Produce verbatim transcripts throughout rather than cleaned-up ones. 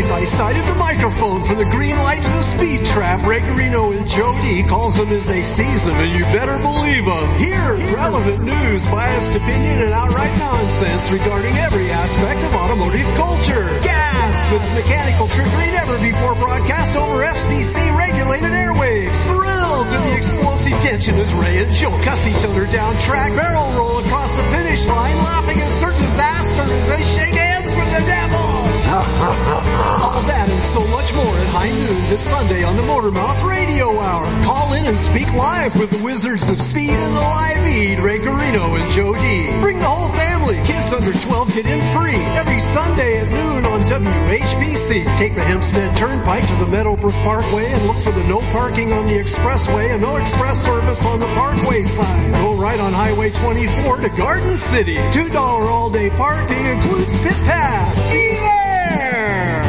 side by side at the microphone, from the green light to the speed trap. Ray Garino and Joe D calls them as they sees them, and you better believe them. Here, relevant news, biased opinion, and outright nonsense regarding every aspect of automotive culture. Gas with mechanical trickery never before broadcast over F C C-regulated airwaves. Thrilled to the explosive tension as Ray and Joe cuss each other down track, barrel roll across the finish line, laughing at certain disaster as they shake hands with the devil. All that and so much more at high noon this Sunday on the Motormouth Radio Hour. Call in and speak live with the Wizards of Speed and the Live Eat, Ray Garino and Joe D. Bring the whole family. Kids under twelve get in free every Sunday at noon on W H B C. Take the Hempstead Turnpike to the Meadowbrook Parkway and look for the no parking on the expressway and no express service on the Parkway sign. Go right on Highway twenty-four to Garden City. two dollars all-day parking includes pit pass. Be there!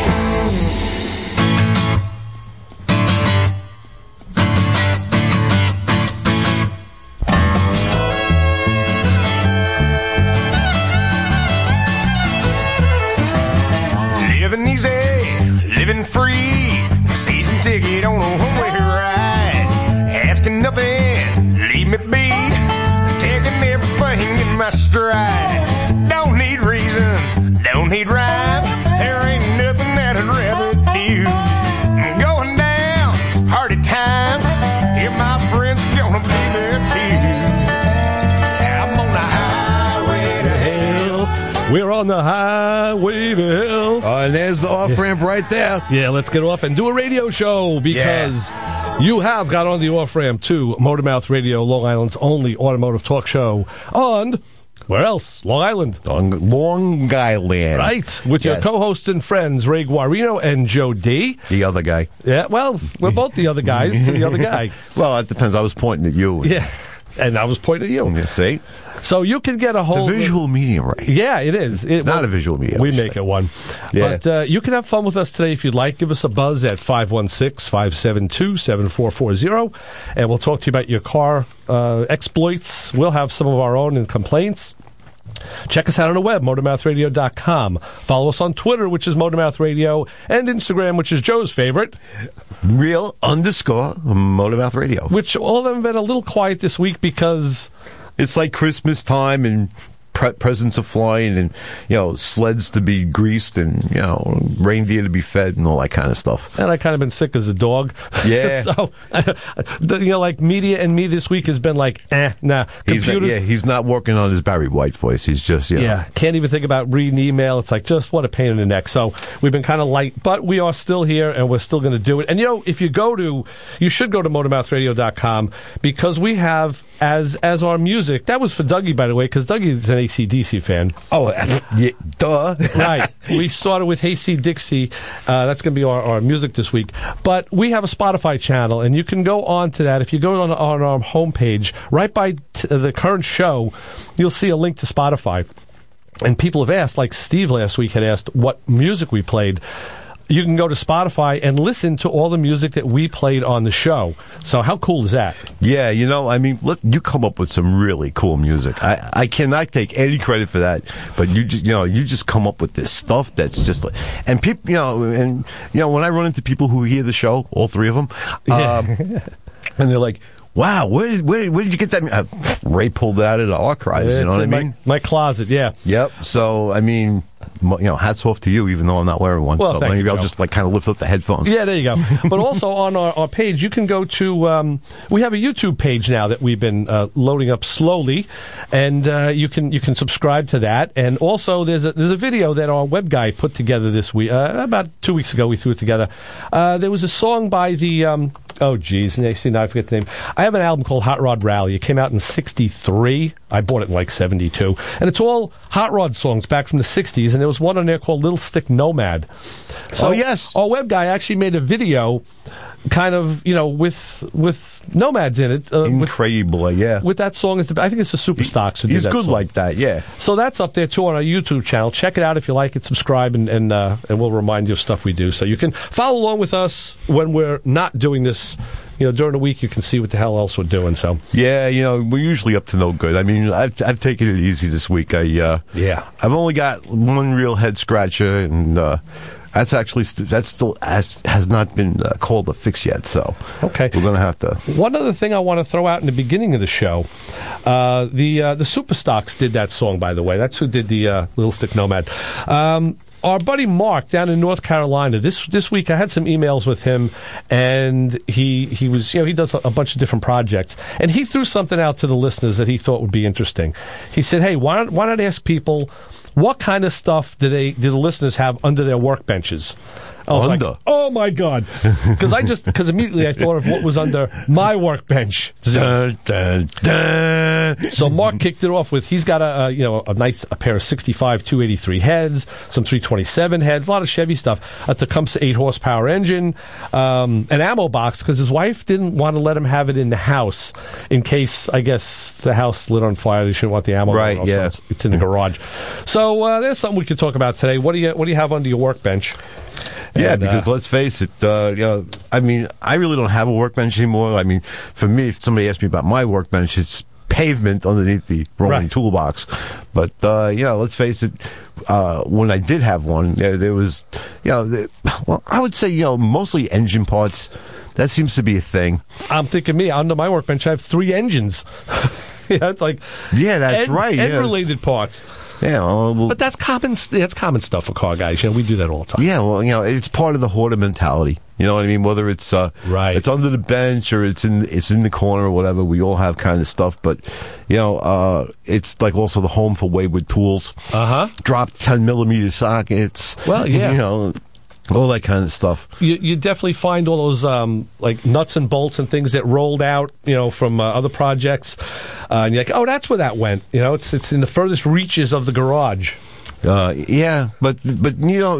Living easy, living free, season ticket on a one-way ride. Asking nothing, leave me be, taking everything in my stride. Don't need reasons, don't need rhyme, there ain't nothing that I'd rather do. Going down, it's party time, if my friends are gonna be there too. I'm on the highway to hell. We're on the highway to hell. Oh, and there's the off-ramp right there. Yeah, let's get off and do a radio show because yeah. you have got on the off-ramp to Motormouth Radio, Long Island's only automotive talk show on, where else? Long Island. On Long Island. Right, with yes. your co-hosts and friends, Ray Guarino and Joe D. The other guy. Yeah, well, we're both the other guys to the other guy. Well, it depends. I was pointing at you. Yeah, and I was pointing at you. Yeah, see? So you can get a whole... It's a visual medium, right? Yeah, it is. It, Not well, a visual medium. We make it one. Yeah. But uh, you can have fun with us today if you'd like. Give us a buzz at five one six, five seven two, seven four four zero, and we'll talk to you about your car uh, exploits. We'll have some of our own and complaints. Check us out on the web, motormouth radio dot com. Follow us on Twitter, which is Motormouth Radio, and Instagram, which is Joe's favorite. Real underscore Motormouth Radio. Which all of them have been a little quiet this week because... It's like Christmas time and pre- presents are flying and, you know, sleds to be greased and, you know, reindeer to be fed and all that kind of stuff. And I kind of been sick as a dog. Yeah. So, you know, like media and me this week has been like, eh, nah. He's not, yeah, he's not working on his Barry White voice. He's just, you know. Yeah, can't even think about reading email. It's like, just what a pain in the neck. So we've been kind of light, but we are still here and we're still going to do it. And, you know, if you go to, you should go to motormouth radio dot com because we have, as as our music, that was for Dougie, by the way, because Dougie is an A C D C fan. Oh, yeah, duh. Right. We started with Hey See Dixie. Uh, that's going to be our, our music this week. But we have a Spotify channel, and you can go on to that. If you go on, on our homepage, right by t- the current show, you'll see a link to Spotify. And people have asked, like Steve last week had asked, what music we played. You can go to Spotify and listen to all the music that we played on the show. So how cool is that? Yeah, you know, I mean, look, you come up with some really cool music. I, I cannot take any credit for that, but you just, you know, you just come up with this stuff that's just like, and people, you know, and, you know, when I run into people who hear the show, all three of them, um, and they're like, wow, where did, where, where did you get that? Uh, Ray pulled it out of the archives, it's you know what I my, mean? My closet, yeah. Yep. So, I mean, you know, hats off to you, even though I'm not wearing one. Well, so thank maybe you, I'll Joe. just like kind of lift up the headphones. Yeah, there you go. But also on our, our page, you can go to, um, we have a YouTube page now that we've been uh, loading up slowly, and uh, you can you can subscribe to that. And also, there's a, there's a video that our web guy put together this week, uh, about two weeks ago, we threw it together. Uh, there was a song by the, um, oh, geez, see, now I forget the name. I have an album called Hot Rod Rally. It came out in sixty-three. I bought it in like seventy-two. And it's all hot rod songs back from the sixties, and there was one on there called Little Stick Nomad. So oh, yes. Our web guy actually made a video kind of, you know, with with nomads in it. Uh, Incredible, with, yeah. With that song, I think it's the Superstocks who He's did that good song. like that, yeah. So that's up there, too, on our YouTube channel. Check it out if you like it. Subscribe, and and, uh, and we'll remind you of stuff we do. So you can follow along with us when we're not doing this. You know, during the week, you can see what the hell else we're doing. So yeah, you know, we're usually up to no good. I mean, I've I've taken it easy this week. I uh, yeah, I've only got one real head scratcher, and uh, That's actually st- that's still has, has not been uh, called a fix yet. So Okay. we're going to have to. One other thing I want to throw out in the beginning of the show, uh, the uh, the Superstocks did that song, by the way. That's who did the uh, Little Stick Nomad. Um, our buddy Mark down in North Carolina, this this week I had some emails with him, and he he was, you know, he does a, a bunch of different projects, and he threw something out to the listeners that he thought would be interesting. He said, hey, why not, why not ask people what kind of stuff do they do the listeners have under their workbenches? I was Under? like, oh my God, because I just because immediately I thought of what was under my workbench. Dun, dun, dun. So Mark kicked it off with he's got a, a you know a nice a pair of sixty-five two eighty-three heads, some three twenty-seven heads, a lot of Chevy stuff, a Tecumseh eight horsepower engine, um, an ammo box because his wife didn't want to let him have it in the house in case I guess the house lit on fire. They shouldn't want the ammo. Right, off, yeah. so it's, it's in the garage. So uh, there's something we could talk about today. What do you what do you have under your workbench? Yeah, And, because uh, let's face it, uh, you know, I mean, I really don't have a workbench anymore. I mean, for me, if somebody asked me about my workbench, it's pavement underneath the rolling Right. toolbox. But, uh, you know, let's face it, uh, when I did have one, there, there was, you know, the, well, I would say, you know, mostly engine parts. That seems to be a thing. I'm thinking me under my workbench I have three engines. Yeah, it's like Yeah, that's en- right. yes. related parts. Yeah, well, well, But that's common. That's common stuff for car guys. You know, we do that all the time. yeah, well, you know, it's part of the hoarder mentality. You know what I mean? Whether it's uh, Right. it's under the bench or it's in it's in the corner or whatever, we all have kind of stuff. But you know, uh, it's like also the home for wayward tools. Uh huh. Drop ten millimeter sockets. Well, yeah. you know, all that kind of stuff. You, you definitely find all those um, like nuts and bolts and things that rolled out, you know, from uh, other projects, uh, and you're like, oh, that's where that went. You know, it's it's in the furthest reaches of the garage. Uh, yeah, but but you know,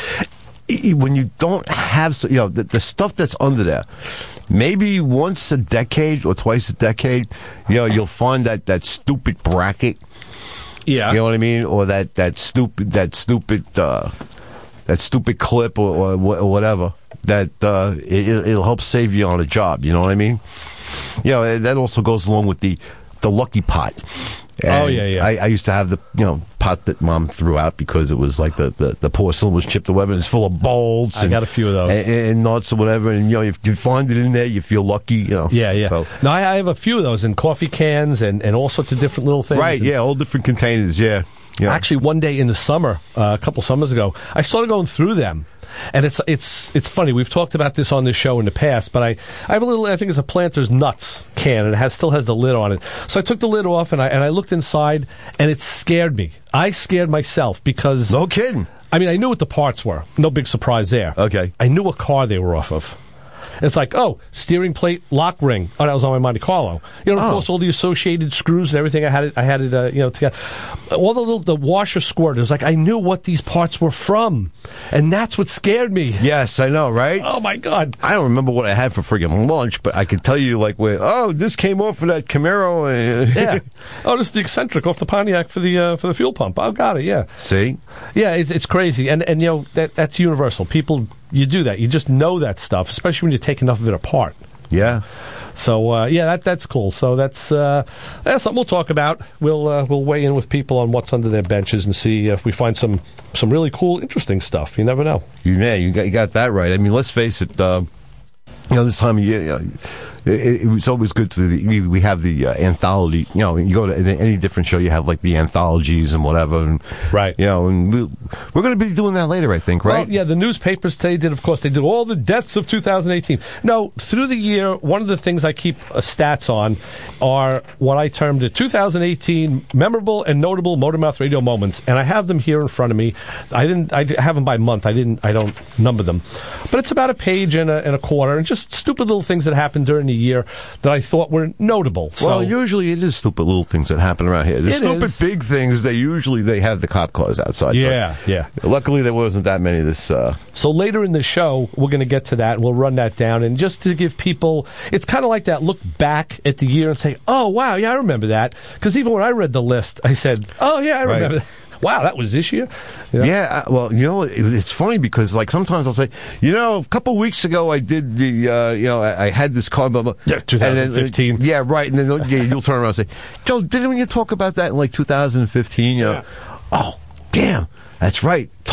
when you don't have, you know, the, the stuff that's under there, maybe once a decade or twice a decade, you know, you'll find that that stupid bracket. Yeah. You know what I mean? Or that, that stupid, that stupid, uh, that stupid clip or, or, wh- or whatever. That, uh, it, it'll help save you on a job. You know what I mean? You know, that also goes along with the, the lucky pot. And Oh, yeah, yeah. I, I used to have the, you know, pot that Mom threw out because it was like the, the, the porcelain was chipped or whatever, and it's full of bolts. I and, got a few of those. And, and nuts or whatever. And, you know, if you find it in there, you feel lucky, you know. Yeah, yeah. So, No, I, I have a few of those in coffee cans and, and all sorts of different little things. right, And yeah, all different containers, yeah. yeah. Actually, one day in the summer, uh, a couple summers ago, I started going through them. And it's it's it's funny. We've talked about this on this show in the past, but I, I have a little. I think it's a Planters Nuts can, and it has still has the lid on it. So I took the lid off and I and I looked inside, and it scared me. I scared myself because No kidding. I mean I knew what the parts were. No big surprise there. Okay. I knew what car they were off of. It's like, oh, steering plate lock ring. Oh, that was on my Monte Carlo. You know, of Oh. course, all the associated screws and everything. I had it. I had it. Uh, you know, together. All the little the washer squirters. Like I knew what these parts were from, and that's what scared me. Yes, I know, right? Oh my God! I don't remember what I had for friggin' lunch, but I could tell you, like, where, oh, this came off of that Camaro. Yeah. Oh, this is the eccentric off the Pontiac for the uh, for the fuel pump. Oh, got it. Yeah. See? Yeah. It's it's crazy, and and you know that that's universal. People, you do that. You just know that stuff, especially when you take enough of it apart. Yeah. So uh, yeah, that that's cool. So that's uh, that's something we'll talk about. We'll uh, we'll weigh in with people on what's under their benches and see if we find some some really cool, interesting stuff. You never know. You, yeah, you got, you got that right. I mean, let's face it, uh, you know, this time of year, you know, it, it, it's always good to the, we, we have the uh, anthology. You know, you go to any different show, you have like the anthologies and whatever, and Right. You know, and we, we're going to be doing that later, I think, right? Well, yeah, the newspapers today did, of course, they did all the deaths of two thousand eighteen. No, through the year, one of the things I keep uh, stats on are what I termed the two thousand eighteen memorable and notable Motormouth Radio moments, and I have them here in front of me. I didn't, I have them by month. I didn't, I don't number them, but it's about a page and a, and a quarter, and just stupid little things that happened during the year that I thought were notable. Well, So- usually it is stupid little things that happen around here. The It stupid is. big things, they usually they have the cop cars outside. but Yeah, yeah. Luckily, there wasn't that many this. Uh, So later in the show, we're going to get to that, and we'll run that down. And just to give people, it's kind of like that look back at the year and say, oh, wow, yeah, I remember that. Because even when I read the list, I said, oh, yeah, I Right. remember that. Wow, that was this year? You know? Yeah, uh, well, you know, it, it's funny because, like, sometimes I'll say, you know, a couple of weeks ago I did the, uh, you know, I, I had this car, blah, blah. Yeah, twenty fifteen. And then, uh, yeah, right. And then yeah, you'll turn around and say, Joe, didn't you talk about that in, like, two thousand fifteen? You know, Yeah. oh, damn, that's right.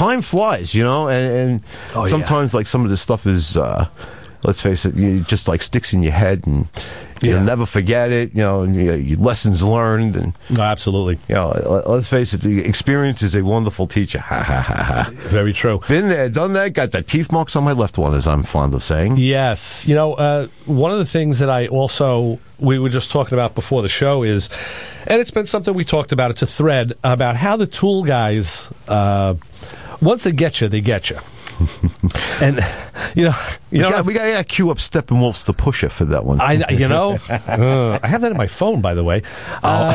time flies, you know, and, and Oh, sometimes like some of this stuff is, uh, let's face it, you just like sticks in your head, and you'll Yeah. never forget it, you know, and you, you, lessons learned, and No, absolutely. you know, let- let's face it, the experience is a wonderful teacher. Ha ha ha ha. Very true. Been there, done that, got the teeth marks on my left one, as I'm fond of saying. Yes. You know, uh, one of the things that I also, we were just talking about before the show is, and it's been something we talked about, it's a thread about how the tool guys, uh, once they get you, they get you. And, you know, you We know, got, we got to queue up Steppenwolf's The Pusher for that one. I, you know, uh, I have that in my phone, by the way. Uh,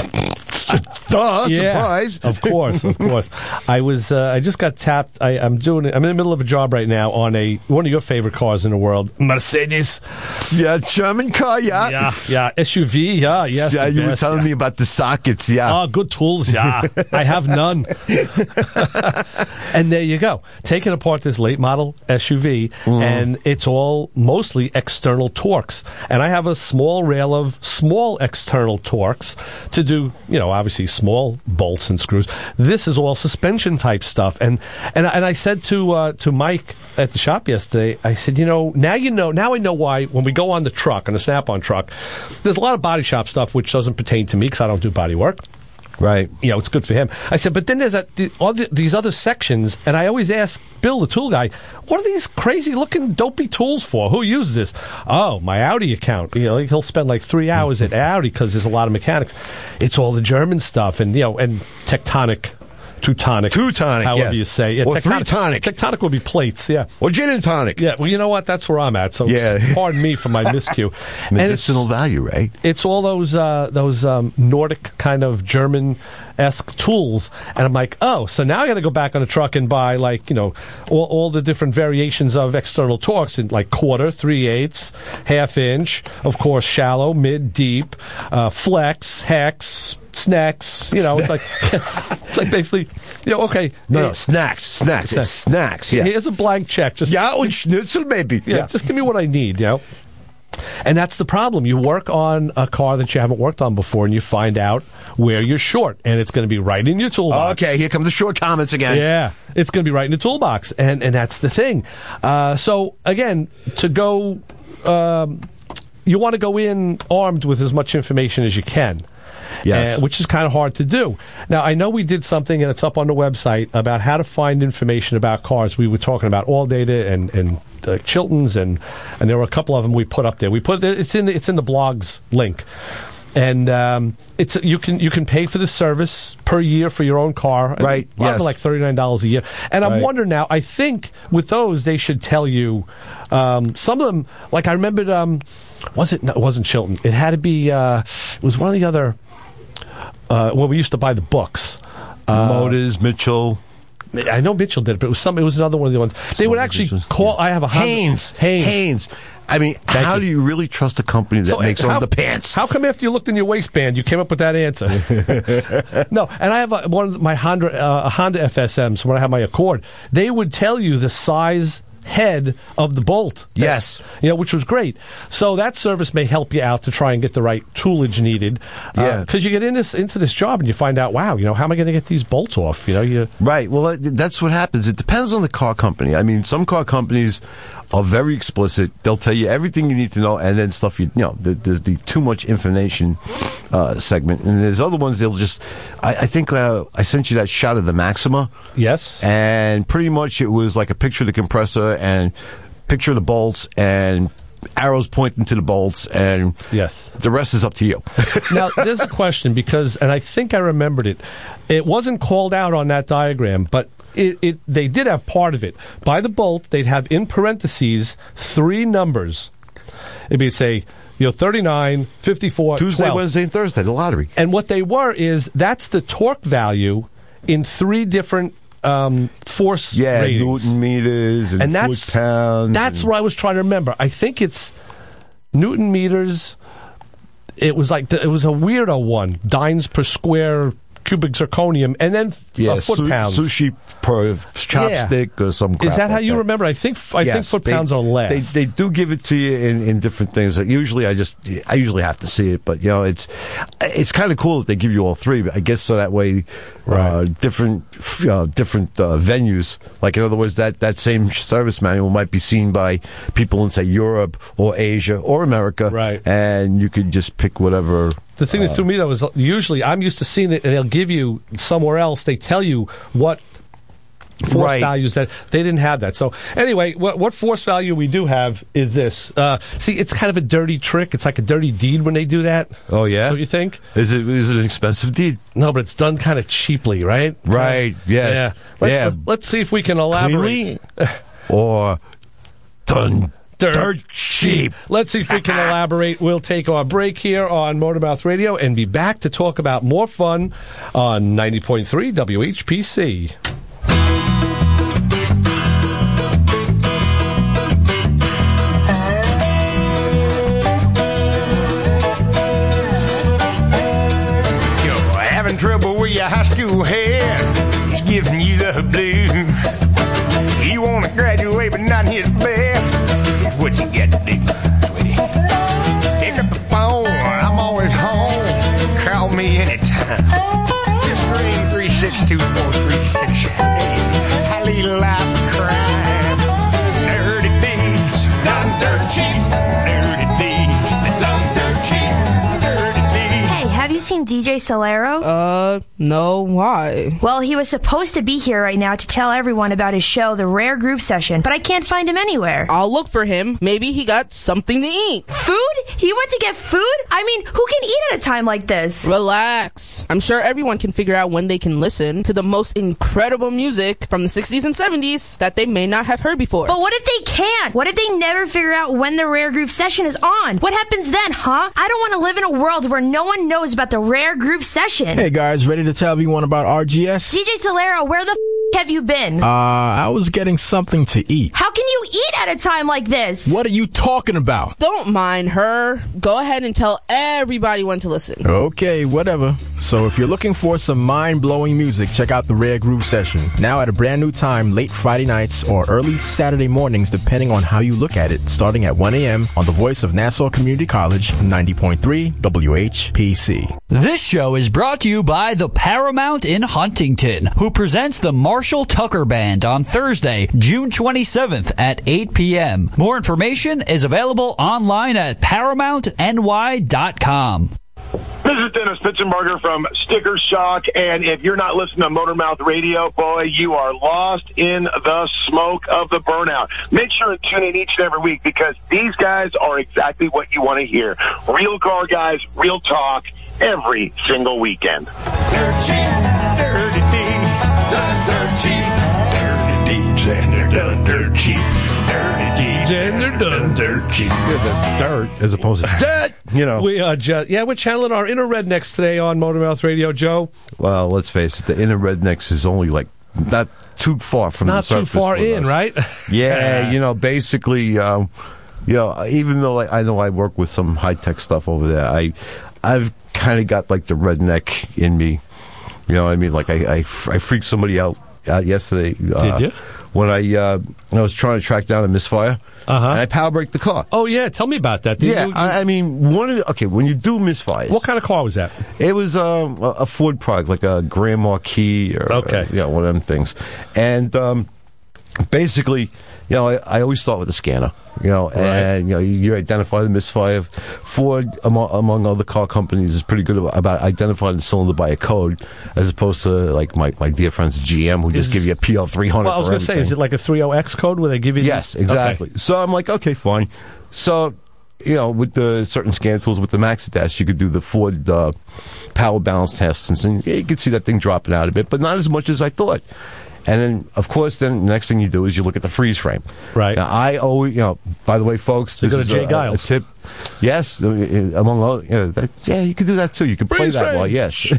Duh, yeah, surprise. of course, of course. I was, uh, I just got tapped. I, I'm doing, I'm in the middle of a job right now on a one of your favorite cars in the world, Mercedes. Yeah, German car, yeah. Yeah, yeah, S U V. Yeah, yes. Yeah, the you were best, telling yeah. me about the sockets, yeah. Oh, good tools, yeah. I have none. And there you go. Taking apart this late model S U V, Mm. and it's all mostly external torques. And I have a small rail of small external torques to do, you know, obviously small bolts and screws. This is all suspension type stuff. And and, and I said to uh, to Mike at the shop yesterday, I said, you know, now you know, now I know why when we go on the truck, on the Snap-on truck, there's a lot of body shop stuff which doesn't pertain to me because I don't do body work. Right. You know, it's good for him. I said, but then there's that, the, all the, these other sections, and I always ask Bill, the tool guy, what are these crazy-looking, dopey tools for? Who uses this? Oh, my Audi account. You know, he'll spend like three hours at Audi because there's a lot of mechanics. It's all the German stuff, and you know, and Tectonic, Teutonic, Teutonic, however yes. you say. Yeah, Or Tectonic. three-tonic. Tectonic will be plates. Yeah. Or gin and tonic. Yeah. Well, you know what? That's where I'm at. So Yeah. pardon me for my miscue. And it's- Medicinal value, right? it's all those uh, those um, Nordic kind of German-esque tools, and I'm like, oh, so now I got to go back on the truck and buy like you know all, all the different variations of external torques in like quarter, three eighths, half inch, of course, shallow, mid, deep, uh, flex, hex. Snacks, you know, it's like it's like basically, you know, okay, No, no, hey, snacks, snacks, it's snacks, yeah. here's a blank check, just Ja, und Schnitzel, maybe. yeah, just give me what I need, you know. And that's the problem. You work on a car that you haven't worked on before, and you find out where you're short, and it's going to be right in your toolbox. Okay, here come the short comments again. Yeah, it's going to be right in the toolbox, and and that's the thing. Uh, so again, to go, um, you want to go in armed with as much information as you can. Yes. Uh, which is kind of hard to do. Now, I know we did something, and it's up on the website, about how to find information about cars. We were talking about All Data and, and uh, Chilton's, and, and there were a couple of them we put up there. We put it's in the, it's in the blog's link, and um, it's you can you can pay for the service per year for your own car, Right, Probably yes. like thirty nine dollars a year. And I'm Right. wondering now. I think with those they should tell you um, some of them. Like I remembered, um, was it? No, it wasn't Chilton. It had to be. Uh, it was one of the other. Uh, when we used to buy the books. Uh, Motors, Mitchell. I know Mitchell did it, but it was some. It was another one of the ones. They would actually business, call. yeah. I have a Honda- Haynes. Haynes. Haynes. I mean, how you. do you really trust a company that So, makes how- underpants? How come after you looked in your waistband, you came up with that answer? No, and I have a, one of my Honda uh, Honda F S Ms when I have my Accord. They would tell you the size head of the bolt. That- Yes. you know, which was great. So that service may help you out to try and get the right toolage needed. Yeah. Because you get in this, into this job and you find out, wow, you know, how am I going to get these bolts off? You know, you. Right. Well, that- that's what happens. It depends on the car company. I mean, some car companies are very explicit. They'll tell you everything you need to know, and then stuff you, you know, the, there's the too much information uh, segment. And there's other ones they'll just. I, I think uh, I sent you that shot of the Maxima, Yes. and pretty much it was like a picture of the compressor and picture of the bolts and arrows pointing to the bolts, and Yes. the rest is up to you. Now, there's a question because, and I think I remembered it. It wasn't called out on that diagram, but it, it they did have part of it. By the bolt, they'd have in parentheses three numbers. It'd be say, you know, thirty-nine, fifty-four, Tuesday, twelve. Wednesday, and Thursday, the lottery. And what they were is that's the torque value in three different um, force Yeah, ratings. Newton meters and, and that's foot pounds. that's and- what I was trying to remember. I think it's Newton meters. It was like the, it was a weirdo one, dynes per square cubic zirconium, and then Yeah, uh, foot su- pounds. sushi per chopstick or some crap Is that like how you remember? I think I think Yes, foot they- pounds are less. They, they do give it to you in, in different things. Usually, I just I usually have to see it, but you know, it's it's kind of cool that they give you all three. But I guess so that way, uh, Right. different uh, different uh, venues. Like in other words, that that same service manual might be seen by people in say Europe or Asia or America, Right. And you could just pick whatever. The thing that threw me though is usually I'm used to seeing it, and they'll give you somewhere else. They tell you what force Right. values that they didn't have that. So anyway, what, what force value we do have is this. Uh, see, it's kind of a dirty trick. It's like a dirty deed when they do that. Oh yeah, Don't you think? Is it is it an expensive deed? No, but it's done kind of cheaply, right? Right. Yes. Yeah. Let, Yeah. Let's see if we can elaborate. Cleanly or done Dirt, dirt cheap. Let's see if we can elaborate. We'll take our break here on Motormouth Radio and be back to talk about more fun on ninety point three W H P C. You're having trouble with your high school head. He's giving you the blues. You want to graduate, but not in his bed. Here's what you got to do, sweetie. Pick up the phone. I'm always home. Call me anytime. Just ring three six two four three six. Hey, I lead a life of crime. Dirty deeds, done dirt cheap. Dirty deeds, done dirt cheap. Dirty deeds. Hey, have you seen D J Solero? Uh, no, why? Well, he was supposed to be here right now to tell everyone about his show, The Rare Groove Session, but I can't find him anywhere. I'll look for him. Maybe he got something to eat. Food? He went to get food? I mean, who can eat at a time like this? Relax. I'm sure everyone can figure out when they can listen to the most incredible music from the sixties and seventies that they may not have heard before. But what if they can't? What if they never figure out when the Rare Groove Session is on? What happens then, huh? I don't want to live in a world where no one knows about the Rare Groove Session. Hey guys, ready to tell everyone about R G S? D J Solero, where the f*** have you been? Uh, I was getting something to eat. How can you eat at a time like this? What are you talking about? Don't mind her. Go ahead and tell everybody when to listen. Okay, whatever. So if you're looking for some mind-blowing music, check out the Rare Groove Session. Now at a brand new time, late Friday nights or early Saturday mornings, depending on how you look at it, starting at one a.m. on the voice of Nassau Community College, ninety point three W H P C. This show is brought to you by the Paramount in Huntington, who presents the Marshall Tucker Band on Thursday, June twenty-seventh at eight p.m. More information is available online at paramount n y dot com. This is Dennis Pitzenberger from Sticker Shock, and if you're not listening to Motormouth Radio, boy, you are lost in the smoke of the burnout. Make sure to tune in each and every week because these guys are exactly what you want to hear. Real car guys, real talk, every single weekend. Dirt cheap, dirty deeds, done dirt cheap. Dirty deeds and they're done dirt cheap. Dirty deeds And they're done dirt cheap. Yeah, the dirt as opposed to dirt. You know. We are just, yeah, we're channeling our inner rednecks today on Motormouth Radio, Joe. Well, let's face it, the inner rednecks is only like not too far from Not the too surface far with in, us. right? Yeah, you know, basically, um, you know, even though like, I know I work with some high tech stuff over there, I, I've kind of got like the redneck in me. You know what I mean? Like I, I, I freaked somebody out, out yesterday. Uh, Did you? When I, uh, I was trying to track down a misfire, Uh-huh. and I power braked the car. Oh, yeah. Tell me about that. Did yeah, you- I, I mean, one of the, okay, when you do misfires, what kind of car was that? it was um, a, a Ford product, like a Grand Marquis or Okay. uh, you know, one of them things. And um, basically, you know, I, I always start with a scanner. You know, and you know, you, you identify the misfire. Ford, among, among other car companies, is pretty good about, about identifying the cylinder by a code, as opposed to like my, my dear friends G M, who just Is- give you a P L three hundred. Well, I was for going to say, is everything. it like a three oh X code where they give you the- Yes, exactly. Okay. So I'm like, okay, fine. So, you know, with the certain scan tools, with the MaxiDash, you could do the Ford uh, power balance tests, and so, yeah, you could see that thing dropping out a bit, but not as much as I thought. And then, of course, then the next thing you do is you look at the freeze frame. Right. Now, I always, you know, by the way, folks, You this go to is Jay a, a Giles. tip. Yes, uh, among other, you know, that, yeah, you can do that too. You can play Freeze that frame. while, yes.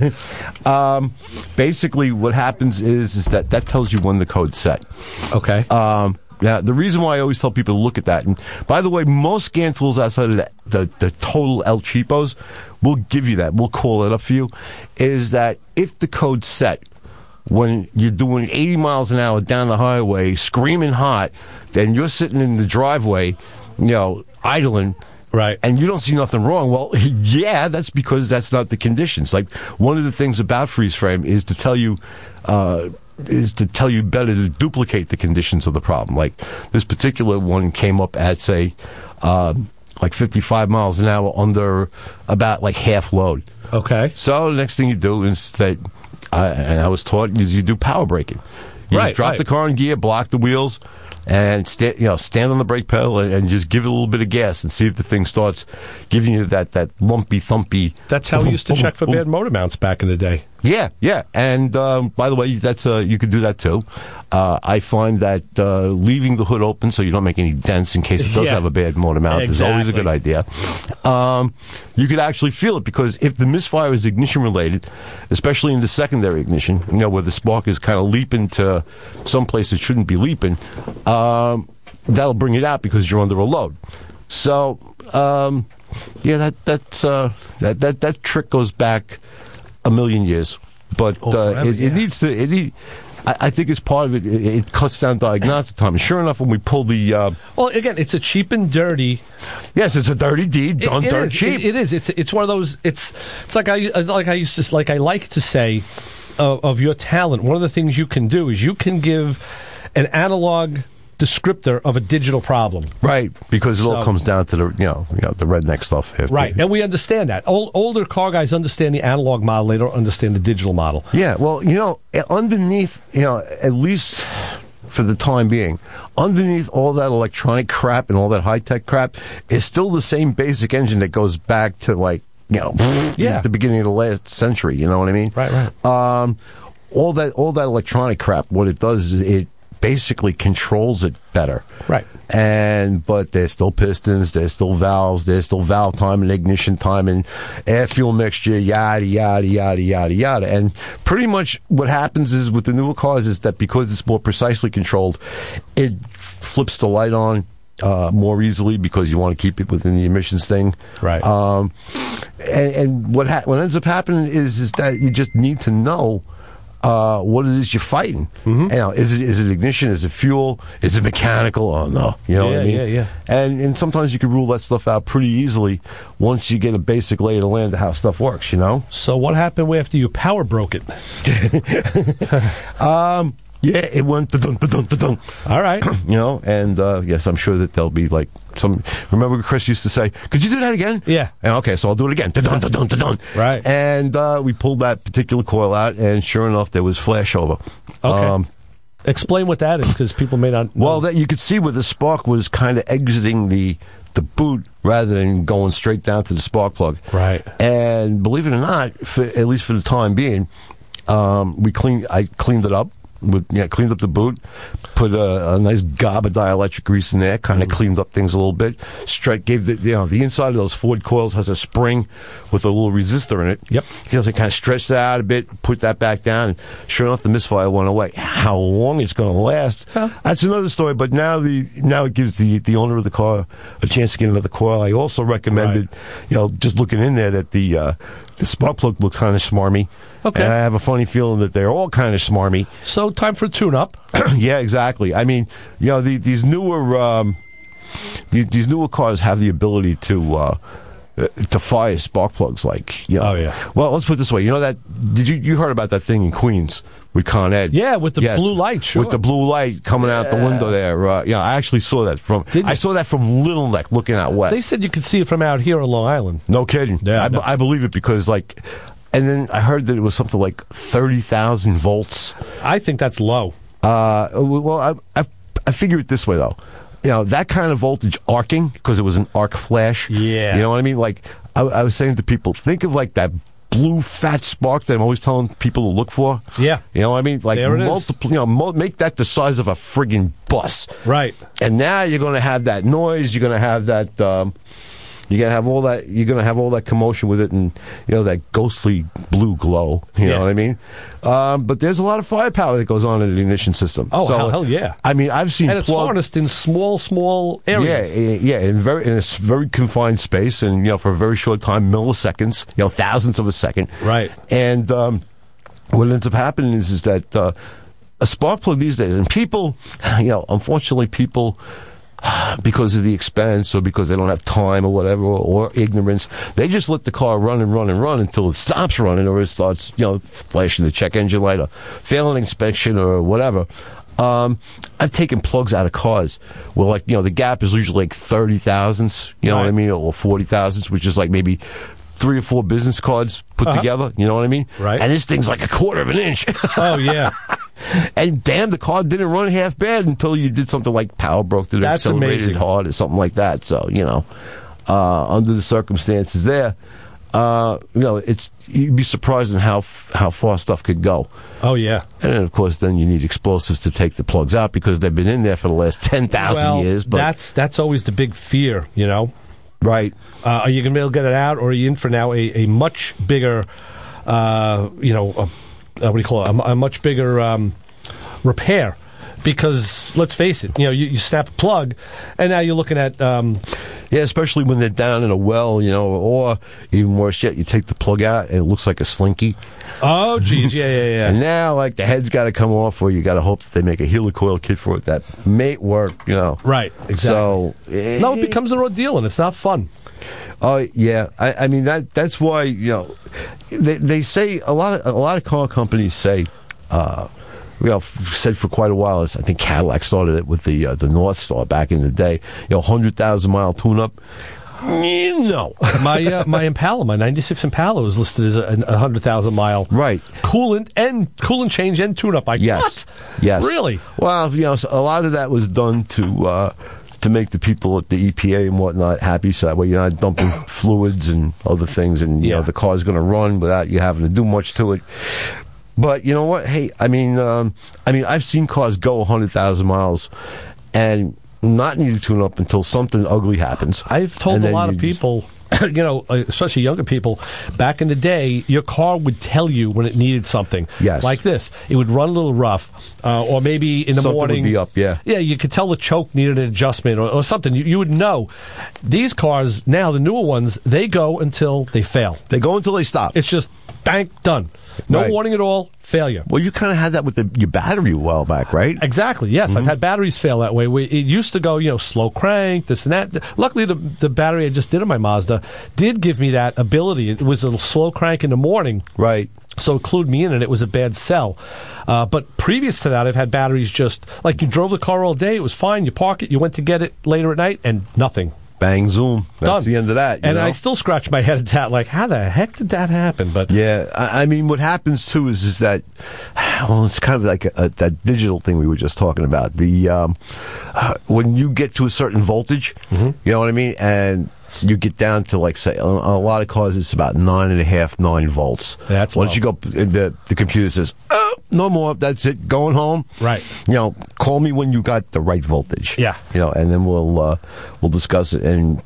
um, basically, what happens is is that that tells you when the code's set. Okay. Um, Now, the reason why I always tell people to look at that, and by the way, most scan tools outside of the, the, the total El Cheapos will give you that. We'll call it up for you, is that if the code's set when you're doing eighty miles an hour down the highway, screaming hot, then you're sitting in the driveway, you know, idling, right, and you don't see nothing wrong. Well, yeah, that's because that's not the conditions. Like, one of the things about freeze frame is to tell you, uh, is to tell you better to duplicate the conditions of the problem. Like, this particular one came up at, say, uh, like fifty-five miles an hour under about like half load. Okay. So the next thing you do is that, uh, and I was taught, is you do power braking. You right, just drop right. the car in gear, block the wheels, and sta- you know, stand on the brake pedal and, and just give it a little bit of gas and see if the thing starts giving you that, that lumpy, thumpy. That's how we used to check for bad motor mounts back in the day. Yeah, yeah. And um, by the way, that's uh, you could do that too. Uh, I find that uh, leaving the hood open so you don't make any dents in case it does Yeah. have a bad motor mount is always a good idea. Um, you could actually feel it, because if the misfire is ignition related, especially in the secondary ignition, you know, where the spark is kind of leaping to some place it shouldn't be leaping, um, that'll bring it out because you're under a load. So, um, yeah, that that's uh, that that that trick goes back a million years, but Oh, uh, forever, it, it yeah. needs to. It need, I, I think it's part of it. It, it cuts down diagnostic time. And sure enough, when we pull the, uh, Well, again, it's a cheap and dirty. yes, it's a dirty deed done It- it dirt is. cheap. It, it is. It's it's one of those. It's it's like I like I used to like I like to say of, of your talent. One of the things you can do is you can give an analog descriptor of a digital problem. Right, because it all So- comes down to the you know you know the redneck stuff. After- Right, and we understand that. Old, older car guys understand the analog model; they don't understand the digital model. Yeah, well, you know, underneath, you know, at least for the time being, underneath all that electronic crap and all that high tech crap is still the same basic engine that goes back to, like, you know, Yeah. the beginning of the last century. You know what I mean? Right, right. Um, all that all that electronic crap, what it does is it basically controls it better. Right. And but there's still pistons, there's still valves, there's still valve time and ignition time and air fuel mixture, yada yada yada yada yada. And pretty much what happens is with the newer cars is that because it's more precisely controlled, it flips the light on uh, more easily because you want to keep it within the emissions thing. Right. Um, and, and what ha- what ends up happening is is that you just need to know uh, what it is you're fighting. Mm-hmm. You know, is it is it ignition? Is it fuel? Is it mechanical? Oh no, you know what Yeah, I mean? yeah, yeah. And and sometimes you can rule that stuff out pretty easily once you get a basic lay of the land of how stuff works. You know. So what happened after you power broke it? Um. Yeah, it went da dun da dun da dun. All right. You know, and uh, yes, I'm sure that there'll be like some. Remember, Chris used to say, "Could you do that again?" Yeah. And okay, so I'll do it again. Da dun da dun da dun. Right. And uh, we pulled that particular coil out, and sure enough, there was flashover. Okay. Explain what that is, because people may not know. Well, that you could see where the spark was kind of exiting the the boot rather than going straight down to the spark plug. Right. And believe it or not, for, at least for the time being, um, we cleaned. I cleaned it up. With, yeah, cleaned up the boot, put a, a nice gob of dielectric grease in there, kind of mm. cleaned up things a little bit. Straight gave the you know the inside of those Ford coils has a spring with a little resistor in it. Yep. You know, so kind of stretched that out a bit, put that back down, and sure enough, the misfire went away. How long it's going to last? Huh? That's another story. But now the now it gives the the owner of the car a chance to get another coil. I also recommended, right. you know, just looking in there that the uh, the spark plug looked kind of smarmy. Okay. And I have a funny feeling that they're all kind of smarmy. So time for a tune-up. Yeah, exactly. I mean, you know, the, these newer um, these, these newer cars have the ability to uh, to fire spark plugs. Like, you know, oh yeah. Well, let's put it this way. You know that? Did you you heard about that thing in Queens with Con Ed? Yeah, with the yes, blue light. Sure. With the blue light coming yeah. out the window there. Uh, yeah, I actually saw that from. I saw that from Little Neck, looking out west. They said you could see it from out here on Long Island. No kidding. Yeah, I, no. I believe it because like. And then I heard that it was something like thirty thousand volts. I think that's low. Uh, well, I, I, I figure it this way, though. You know, that kind of voltage arcing, because it was an arc flash. Yeah. You know what I mean? Like, I, I was saying to people, think of like that blue fat spark that I'm always telling people to look for. Yeah. You know what I mean? Like, there it multiple, you know, mo- make that the size of a friggin' bus. Right. And now you're going to have that noise. You're going to have that, um, You're gonna have all that. You're gonna have all that commotion with it, and you know that ghostly blue glow. You Yeah. know what I mean? Um, but there's a lot of firepower that goes on in the ignition system. Oh, so, hell, hell yeah! I mean, I've seen and it's plug- harnessed in small, small areas. Yeah, yeah, in very in a s- very confined space, and you know, for a very short time, milliseconds, you know, thousandths of a second. Right. And um, what ends up happening is is that uh, a spark plug these days, and people, you know, unfortunately, people. Because of the expense or because they don't have time or whatever or, or ignorance, they just let the car run and run and run until it stops running or it starts, you know, flashing the check engine light or failing inspection or whatever. Um, I've taken plugs out of cars where, like, you know, the gap is usually like thirty thousandths, you know Right. what I mean, or forty thousandths, which is like maybe three or four business cards put Uh-huh. together, you know what I mean? Right. And this thing's like a quarter of an inch. Oh yeah. And damn, the car didn't run half bad until you did something like power broke that That's accelerated amazing. hard or something like that. So, you know, uh, under the circumstances there, uh, you know, it's you'd be surprised in how f- how far stuff could go. Oh yeah. And then, of course, then you need explosives to take the plugs out because they've been in there for the last ten thousand Well, years. But that's that's always the big fear, you know. right, Uh, are you going to be able to get it out, or are you in for now a, a much bigger, uh, you know, a, uh, what do you call it, a, a much bigger um, repair? Because let's face it, you know, you, you snap a plug, and now you're looking at um, yeah, especially when they're down in a well, you know, or even worse yet, you take the plug out and it looks like a slinky. oh, geez, yeah, yeah, yeah. And now, like, the head's got to come off, or you got to hope that they make a helicoil kit for it that may work, you know. Right, exactly. So, No, it becomes an ordeal, and it's not fun. Oh yeah, I, I mean that. That's why, you know, they they say a lot of a lot of car companies say, uh, you know, f- said for quite a while. I think Cadillac started it with the uh, the North Star back in the day. You know, hundred thousand mile tune up. No, my uh, my Impala, my ninety-six Impala, was listed as a, a hundred thousand mile right. coolant and coolant change and tune up. I Yes, what? yes. Really? Well, you know, so a lot of that was done to uh, to make the people at the E P A and whatnot happy, so that way you're not dumping fluids and other things, and you Yeah. know the car's going to run without you having to do much to it. But you know what? Hey, I mean, um, I mean, I've seen cars go a hundred thousand miles and not need to tune up until something ugly happens. I've told And a then lot of you just- people, you know, uh, especially younger people, back in the day, your car would tell you when it needed something. Yes. Like this. It would run a little rough, uh, or maybe in the Something would morning. be up, yeah. Yeah, you could tell the choke needed an adjustment or, or something. You, you would know. These cars, now, the newer ones, they go until they fail. They go until they stop. It's just, bang, done. No Right. warning at all, failure. Well, you kind of had that with the, your battery a while back, right? Exactly. Yes, Mm-hmm. I've had batteries fail that way. We, it used to go, you know, slow crank, this and that. Luckily, the the battery I just did in my Mazda did give me that ability. It was a slow crank in the morning, Right. so it clued me in, and it was a bad sell. Uh, but previous to that, I've had batteries just like you drove the car all day. It was fine. You park it. You went to get it later at night, and nothing. Bang, zoom. That's Done. the end of that. you And know? I still scratch my head at that. Like, how the heck did that happen? But Yeah, I, I mean, what happens too is is that, well, it's kind of like a, a, that digital thing we were just talking about. The um, uh, when you get to a certain voltage, Mm-hmm. you know what I mean, and you get down to like say on, on a lot of cars, it's about nine and a half, nine volts. That's once low. you go, the the computer says, oh, no more. That's it. Going home. Right. You know, call me when you got the right voltage. Yeah. You know, and then we'll uh, we'll discuss it and.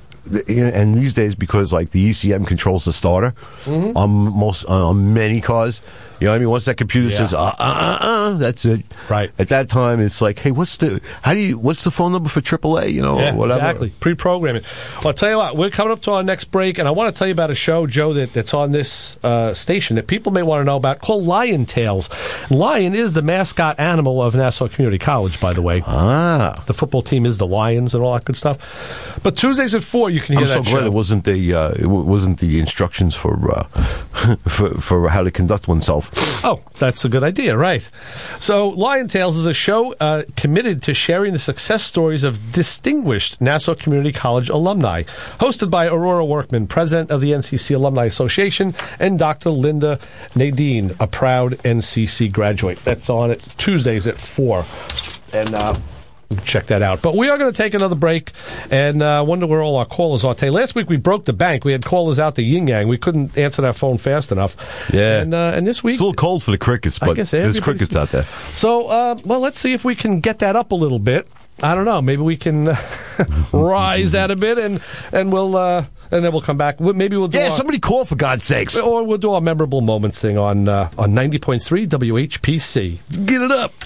And these days, because like the E C M controls the starter Mm-hmm. on most on many cars, you know what I mean. Once that computer Yeah. says uh, uh uh uh, that's it. Right. At that time, it's like, hey, what's the how do you what's the phone number for triple A? You know, Yeah, or whatever. exactly. Pre-programming. Well, I'll tell you what, we're coming up to our next break, and I want to tell you about a show, Joe, that, that's on this uh, station that people may want to know about called Lion Tales. Lion is the mascot animal of Nassau Community College, by the way. Ah, The football team is the Lions and all that good stuff. But Tuesdays at four, you can hear I'm so that glad show. it wasn't the uh, it w- wasn't the instructions for, uh, for for how to conduct oneself. Oh, that's a good idea, right? So, Lion Tales is a show uh, committed to sharing the success stories of distinguished Nassau Community College alumni, hosted by Aurora Workman, president of the N C C Alumni Association, and Doctor Linda Nadine, a proud N C C graduate. That's on at Tuesdays at four. And uh, check that out. But we are going to take another break and uh, wonder where all our callers are today. Last week we broke the bank. We had callers out the yin yang. We couldn't answer that phone fast enough. Yeah. And, uh, and this week... It's a little cold for the crickets, but guess there's crickets out there. So, uh, well, let's see if we can get that up a little bit. I don't know. Maybe we can uh, rise that a bit, and and we'll uh, and then we'll come back. Maybe we'll do Yeah, our, somebody call, for God's sakes. or we'll do our memorable moments thing on uh, on ninety point three W H P C. Get it up.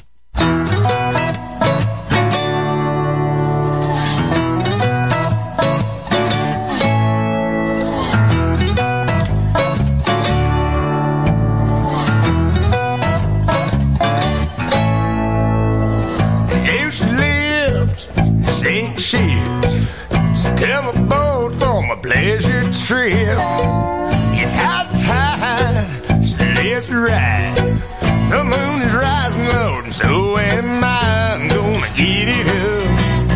Sink ships, come aboard for my pleasure trip. It's high tide, so let's ride. The moon is rising low, and so am I. I'm gonna get it up,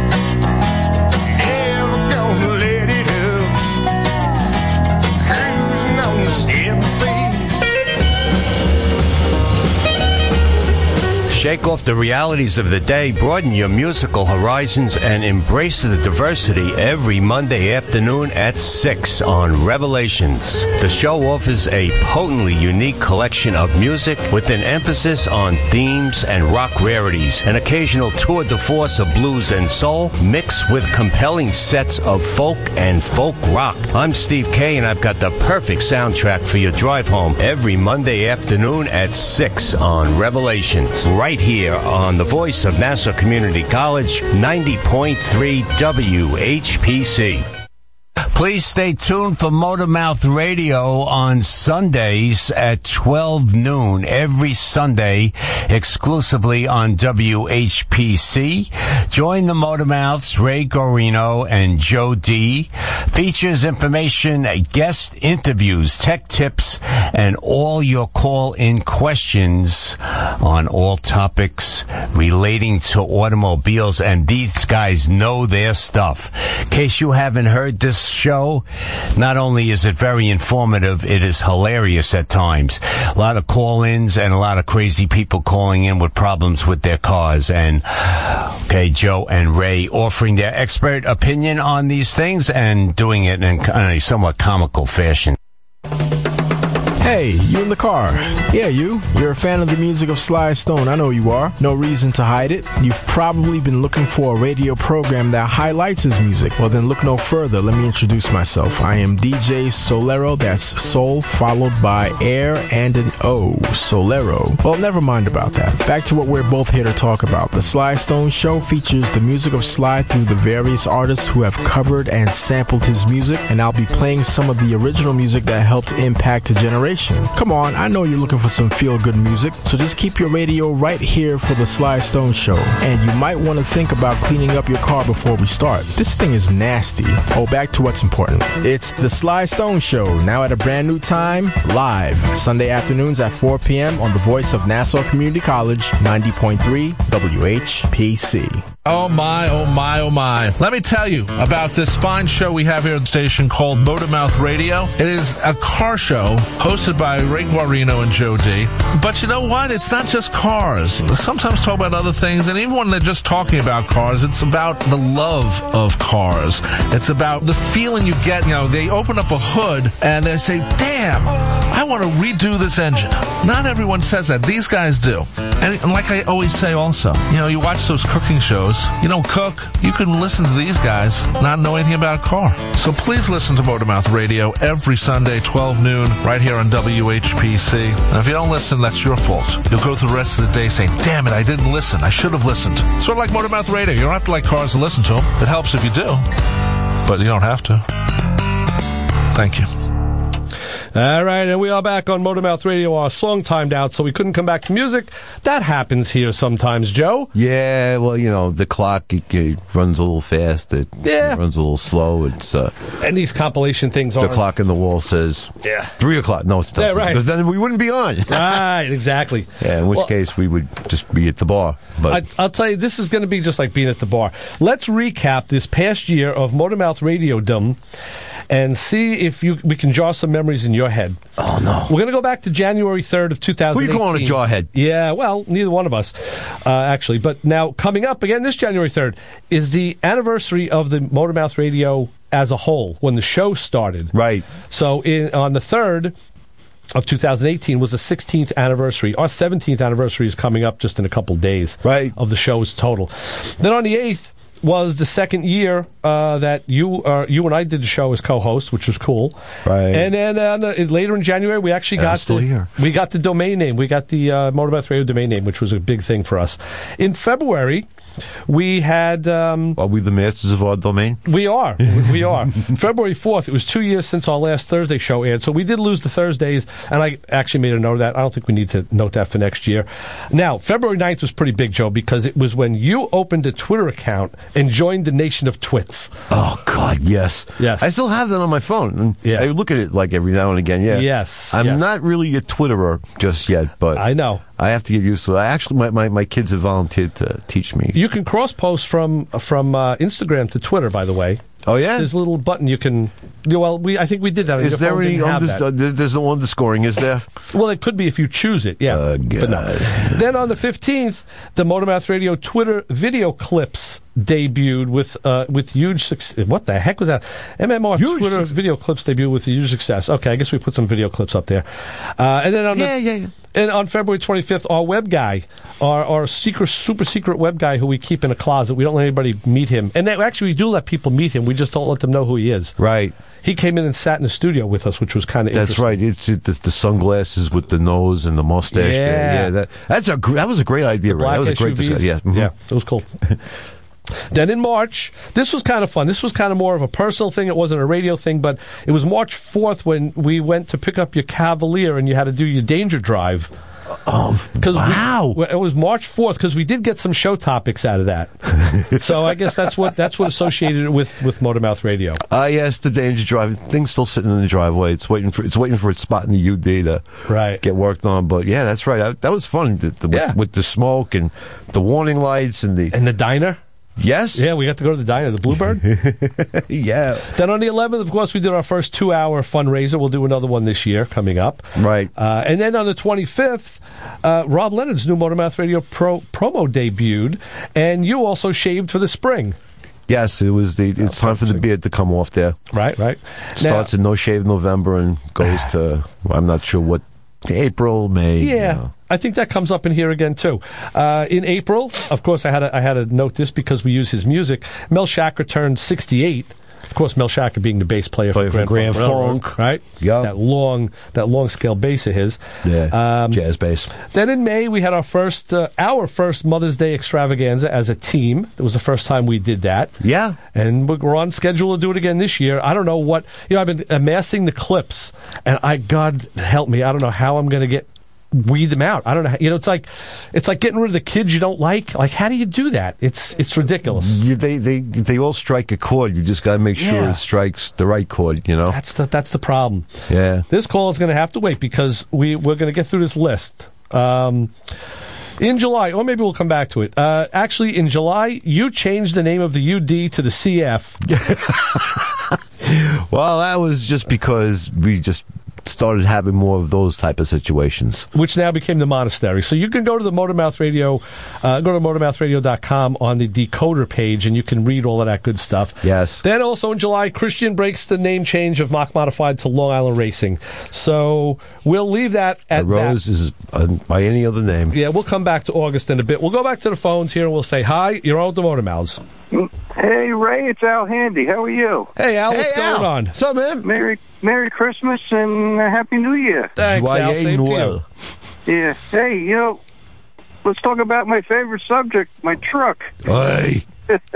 never gonna let it up. Cruising on the seven seas. Shake off the realities of the day, broaden your musical horizons, and embrace the diversity every Monday afternoon at six on Revelations. The show offers a potently unique collection of music with an emphasis on themes and rock rarities, an occasional tour de force of blues and soul, mixed with compelling sets of folk and folk rock. I'm Steve Kay, and I've got the perfect soundtrack for your drive home every Monday afternoon at six on Revelations, right here on the voice of Nassau Community College, ninety point three W H P C. Please stay tuned for Motormouth Radio on Sundays at twelve noon every Sunday, exclusively on W H P C. Join the Motormouths, Ray Gorino and Joe D. Features information, guest interviews, tech tips, and all your call-in questions on all topics relating to automobiles, and these guys know their stuff. In case you haven't heard this show, not only is it very informative, it is hilarious at times. A lot of call-ins and a lot of crazy people calling in with problems with their cars. And, okay, Joe and Ray offering their expert opinion on these things and doing it in a somewhat comical fashion. Hey, you in the car. Yeah, you. You're a fan of the music of Sly Stone. I know you are. No reason to hide it. You've probably been looking for a radio program that highlights his music. Well, then look no further. Let me introduce myself. I am D J Solero. That's Soul followed by Air and an O. Solero. Well, never mind about that. Back to what we're both here to talk about. The Sly Stone Show features the music of Sly through the various artists who have covered and sampled his music, and I'll be playing some of the original music that helped impact a generation. Come on, I know you're looking for some feel-good music, so just keep your radio right here for the Sly Stone Show. And you might want to think about cleaning up your car before we start. This thing is nasty. Oh, back to what's important. It's the Sly Stone Show, now at a brand new time, live, Sunday afternoons at four p.m. on the voice of Nassau Community College, ninety point three W H P C. Oh my, oh my, oh my. Let me tell you about this fine show we have here at the station called Motormouth Radio. It is a car show hosted by Ray Guarino and Joe D. But you know what? It's not just cars. Sometimes talk about other things, and even when they're just talking about cars, it's about the love of cars. It's about the feeling you get. You know, they open up a hood and they say, damn, I want to redo this engine. Not everyone says that. These guys do. And like I always say also, you know, you watch those cooking shows, you don't cook, you can listen to these guys, not know anything about a car. So please listen to Motormouth Radio every Sunday, twelve noon, right here on W H P C. And if you don't listen, that's your fault. You'll go through the rest of the day saying, damn it, I didn't listen. I should have listened. Sort of like Motormouth Radio. You don't have to like cars to listen to them. It helps if you do, but you don't have to. Thank you. All right, and we are back on Motormouth Radio. Our song timed out, so we couldn't come back to music. That happens here sometimes, Joe. Yeah, well, you know, the clock it, it runs a little fast. It, yeah. it runs a little slow. It's uh, and these compilation things are. The clock in the wall says yeah. three o'clock. No, it's not. Yeah, right. Because then we wouldn't be on. Right, exactly. Yeah, in which well, case we would just be at the bar. But I, I'll tell you, this is going to be just like being at the bar. Let's recap this past year of Motormouth Radio-dom. and see if you we can jar some memories in your head. Oh, no. We're going to go back to January third of two thousand eighteen. Who are you calling a jarhead? Yeah, well, neither one of us, uh, actually. But now, coming up again this January third is the anniversary of the Motormouth Radio as a whole, when the show started. Right. So in, on the third of two thousand eighteen was the sixteenth anniversary. Our seventeenth anniversary is coming up just in a couple days right. of the show's total. Then on the eighth was the second year uh, that you uh, you and I did the show as co-host, which was cool. Right. And then uh, later in January, we actually I'm got still the here. we got the domain name. We got the uh, Motormouth Radio domain name, which was a big thing for us. In February, we had. Um, are we the masters of our domain? We are. We are. February fourth, it was two years since our last Thursday show aired, so we did lose the Thursdays, and I actually made a note of that. I don't think we need to note that for next year. Now, February ninth was pretty big, Joe, because it was when you opened a Twitter account and joined the Nation of Twits. Oh, God, yes. Yes. I still have that on my phone. And yeah. I look at it like every now and again, yeah. Yes. I'm yes. not really a Twitterer just yet, but I know. I have to get used to it. I actually, my, my, my kids have volunteered to teach me. You can cross-post from from uh, Instagram to Twitter, by the way. Oh, yeah? There's a little button you can... Well, we I think we did that. On is your there phone any... didn't have Unders- that. uh, there- there's no underscoring, is there? Well, it could be if you choose it, yeah. Uh, but no. Then on the fifteenth, the Motormouth Radio Twitter video clips debuted with uh, with huge success. What the heck was that? M M R huge Twitter su- video clips debuted with huge success. Okay, I guess we put some video clips up there. Uh, and then on yeah, the, yeah, yeah. And on February twenty-fifth, our web guy, our, our secret, super secret web guy who we keep in a closet, we don't let anybody meet him. And then, actually, we do let people meet him. We just don't let them know who he is. Right. He came in and sat in the studio with us, which was kind of That's right. It's it, the, the sunglasses with the nose and the mustache. Yeah. There. Yeah. That, that's a, gr- that was a great idea, right? That was a great discussion. Yeah. Mm-hmm. Yeah, it was cool. Then in March, this was kind of fun. This was kind of more of a personal thing. It wasn't a radio thing, but it was March fourth when we went to pick up your Cavalier and you had to do your danger drive. Oh, wow. We, it was March fourth because we did get some show topics out of that. So I guess that's what that's what associated it with, with Motormouth Radio. Ah, uh, yes, the danger drive. Thing's still sitting in the driveway. It's waiting for it's waiting for its spot in the U D to right. get worked on. But yeah, that's right. I, that was fun the, the, yeah. with, with the smoke and the warning lights and the and the diner. Yes. Yeah, we got to go to the diner, the Bluebird. Yeah. Then on the eleventh, of course, we did our first two-hour fundraiser. We'll do another one this year coming up. Right. Uh, and then on the twenty-fifth, uh, Rob Leonard's new Motormouth Radio Pro promo debuted, and you also shaved for the spring. Yes, it was the. It's time for the beard to come off there. Right, right. Starts now, in No Shave November and goes to, I'm not sure what, April, May. Yeah. You know. I think that comes up in here again too. Uh, in April, of course, I had to, I had to note this because we use his music. Mel Shacker turned sixty-eight. Of course, Mel Shacker being the bass player Play for Grand, for Grand Funk, Funk, Funk, right? Yeah, that long, that long scale bass of his. Yeah, um, jazz bass. Then in May, we had our first, uh, our first Mother's Day extravaganza as a team. It was the first time we did that. Yeah, and we're on schedule to do it again this year. I don't know what you know. I've been amassing the clips, and I, God help me, I don't know how I'm going to get. Weed them out. I don't know. How, you know, it's like it's like getting rid of the kids you don't like. Like, how do you do that? It's it's ridiculous. Yeah, they they they all strike a chord. You just got to make sure yeah. it strikes the right chord. You know, that's the that's the problem. Yeah, this call is going to have to wait because we we're going to get through this list. Um, in July, or maybe we'll come back to it. Uh, actually, in July, you changed the name of the U D to the C F. Well, that was just because we just started having more of those type of situations. Which now became the Monastery. So you can go to the Motormouth Radio, uh, go to motormouth radio dot com on the decoder page, and you can read all of that good stuff. Yes. Then also in July, Christian breaks the name change of Mach Modified to Long Island Racing. So we'll leave that at the Rose that. is uh, by any other name. Yeah, we'll come back to August in a bit. We'll go back to the phones here, and we'll say, hi, you're on with the Motormouths. Hey, Ray, it's Al Handy. How are you? Hey, Al, what's hey, going Al. on? What's up, man? Merry Merry Christmas and uh, Happy New Year. Thanks, Joyeux Al. Same Noël. to you. Yeah. Hey, you know, let's talk about my favorite subject, my truck. Hey.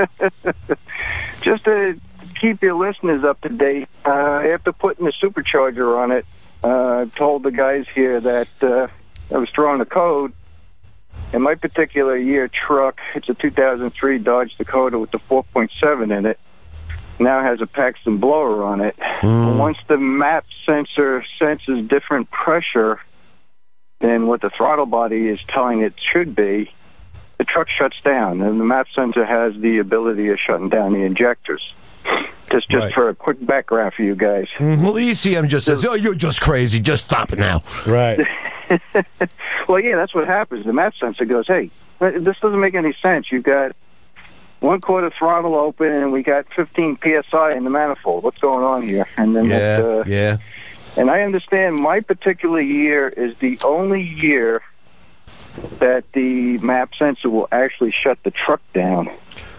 Just to keep your listeners up to date, uh, after putting the supercharger on it, uh, I told the guys here that uh, I was throwing the code. In my particular year truck, it's a two thousand three Dodge Dakota with the four point seven in it. Now has a Paxton blower on it. Mm. Once the map sensor senses different pressure than what the throttle body is telling it should be, the truck shuts down, and the map sensor has the ability of shutting down the injectors. To Just, just Right. for a quick background for you guys. Well, the E C M just says, "Oh, you're just crazy. Just stop it now." Right. Well, yeah, that's what happens. The map sensor goes, "Hey, this doesn't make any sense. You've got one quarter throttle open, and we got fifteen P S I in the manifold. What's going on here?" And then, Yeah, it, uh, yeah. and I understand my particular year is the only year that the map sensor will actually shut the truck down.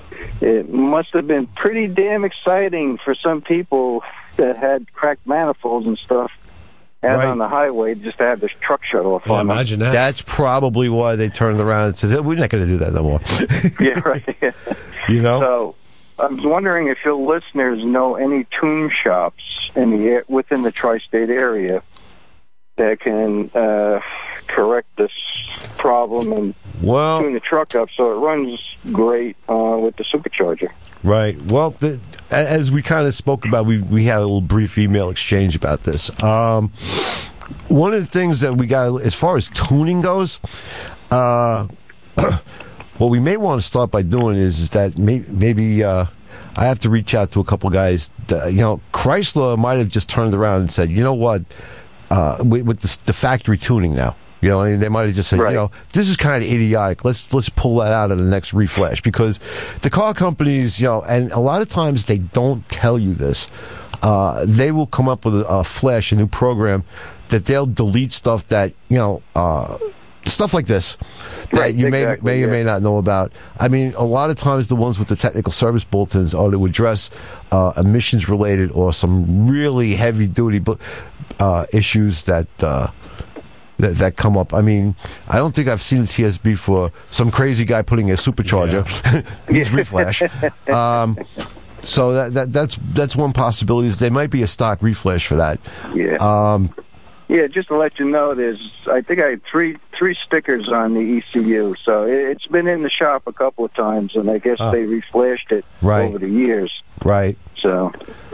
It must have been pretty damn exciting for some people that had cracked manifolds and stuff out Right. on the highway just to have this truck shut off Yeah, on them. imagine that. That's probably why they turned around and said, "We're not going to do that no more." Yeah, right. You know? So I was wondering if your listeners know any tune shops in the air, within the tri-state area that can uh, correct this problem and Well, tune the truck up so it runs great uh, with the supercharger. Right. Well, the, as we kind of spoke about, we we had a little brief email exchange about this. Um, one of the things that we got, as far as tuning goes, uh, what we may want to start by doing is, is that may, maybe uh, I have to reach out to a couple guys. That, you know, Chrysler might have just turned around and said, "You know what? Uh, with, with the, the factory tuning now." You know, they might have just said, Right. you know, this is kind of idiotic. Let's let's pull that out of the next reflash, because the car companies, you know, and a lot of times they don't tell you this. Uh, they will come up with a, a flash, a new program that they'll delete stuff that, you know, uh, stuff like this that Right, you may exactly, may or yeah. may not know about. I mean, a lot of times the ones with the technical service bulletins are to address uh, emissions related or some really heavy duty uh, issues that. Uh, That, that come up. I mean, I don't think I've seen a T S B for some crazy guy putting a supercharger in his reflash. Um, so that, that that's that's one possibility. Is there might be a stock reflash for that. Yeah. Um, Yeah, just to let you know, there's I think I had three three stickers on the E C U, so it, it's been in the shop a couple of times, and I guess Oh. they reflashed it Right. over the years. right. So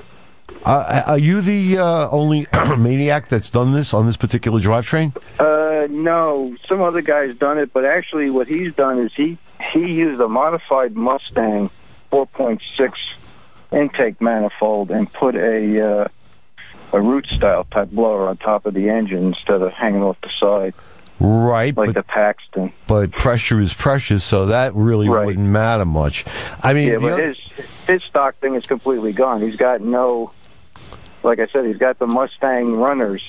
Uh, are you the uh, only maniac that's done this on this particular drivetrain? Uh, no, some other guy's done it, but actually what he's done is he, he used a modified Mustang four point six intake manifold and put a uh, a root-style type blower on top of the engine instead of hanging off the side. Right, like but, the Paxton. But pressure is pressure, so that really Right. wouldn't matter much. I mean, Yeah, the but other- his, his stock thing is completely gone. He's got no... Like I said, he's got the Mustang runners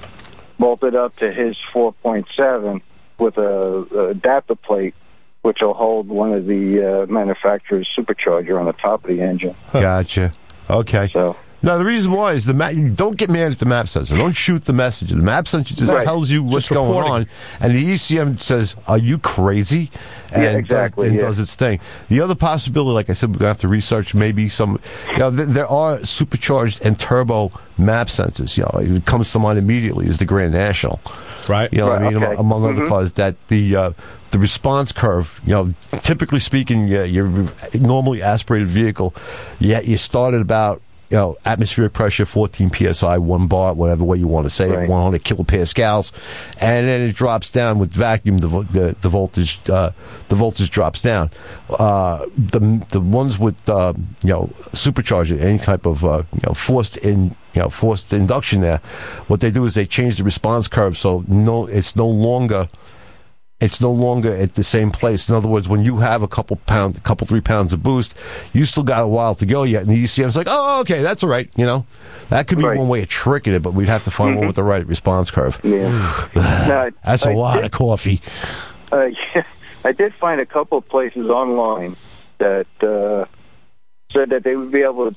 bolted up to his four point seven with a, a adapter plate, which will hold one of the uh, manufacturer's supercharger on the top of the engine. Gotcha. Okay. So. Now, the reason why is the map. Don't get mad at the map sensor. Don't shoot the message. The map sensor just Right. tells you what's Just going reporting. on, and the E C M says, "Are you crazy?" And Yeah, exactly, Does, and yeah. does its thing. The other possibility, like I said, we're gonna have to research maybe some. You know, th- there are supercharged and turbo map sensors. You know, it comes to mind immediately is the Grand National. Right. You know, Right, what I mean, okay. among other Mhm. cars, that the uh, the response curve. You know, typically speaking, yeah, your normally aspirated vehicle, yeah, you start at about. You know, atmospheric pressure, fourteen P S I, one bar, whatever way you want to say it, Right. one hundred kilopascals, and then it drops down with vacuum. The vo- the, the voltage uh, the voltage drops down. Uh, the the ones with uh, you know supercharger, any type of uh, you know forced in you know forced induction there, what they do is they change the response curve so no, it's no longer. It's no longer at the same place. In other words, when you have a couple pound, a couple three pounds of boost, you still got a while to go yet. And the E C M's like, oh, okay, that's all right. You know, that could be Right. one way of tricking it, but we'd have to find one with the right response curve. Yeah. Now, That's a I lot did- of coffee. Uh, yeah, I did find a couple of places online that uh, said that they would be able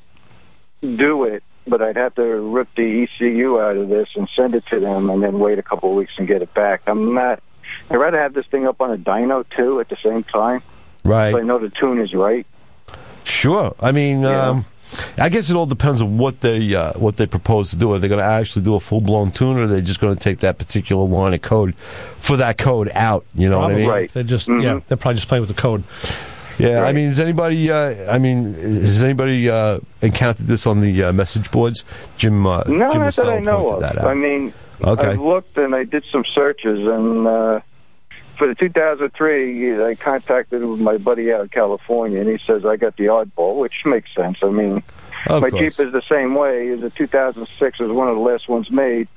to do it, but I'd have to rip the E C U out of this and send it to them and then wait a couple of weeks and get it back. I'm not... I'd rather have this thing up on a dyno, too, at the same time, Right. so I know the tune is right. Sure. I mean, Yeah. um, I guess it all depends on what they uh, what they propose to do. Are they going to actually do a full blown tune, or are they just going to take that particular line of code for that code out? You know what I Probably. mean? Right. They're just Mhm. yeah. They're probably just playing with the code. Yeah, I Right. mean, has anybody? Uh, I mean, has anybody uh, encountered this on the uh, message boards? Jim, uh, No, Jim not that I Mostello know pointed of. that out. I mean, Okay. I looked and I did some searches, and uh, for the two thousand three, I contacted with my buddy out in California, and he says I got the oddball, which makes sense. I mean, Of My course. Jeep is the same way. Is a two thousand six was one of the last ones made.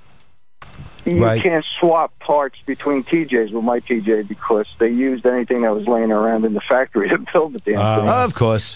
You Right. can't swap parts between T Js with my T J because they used anything that was laying around in the factory to build the damn thing. Of course.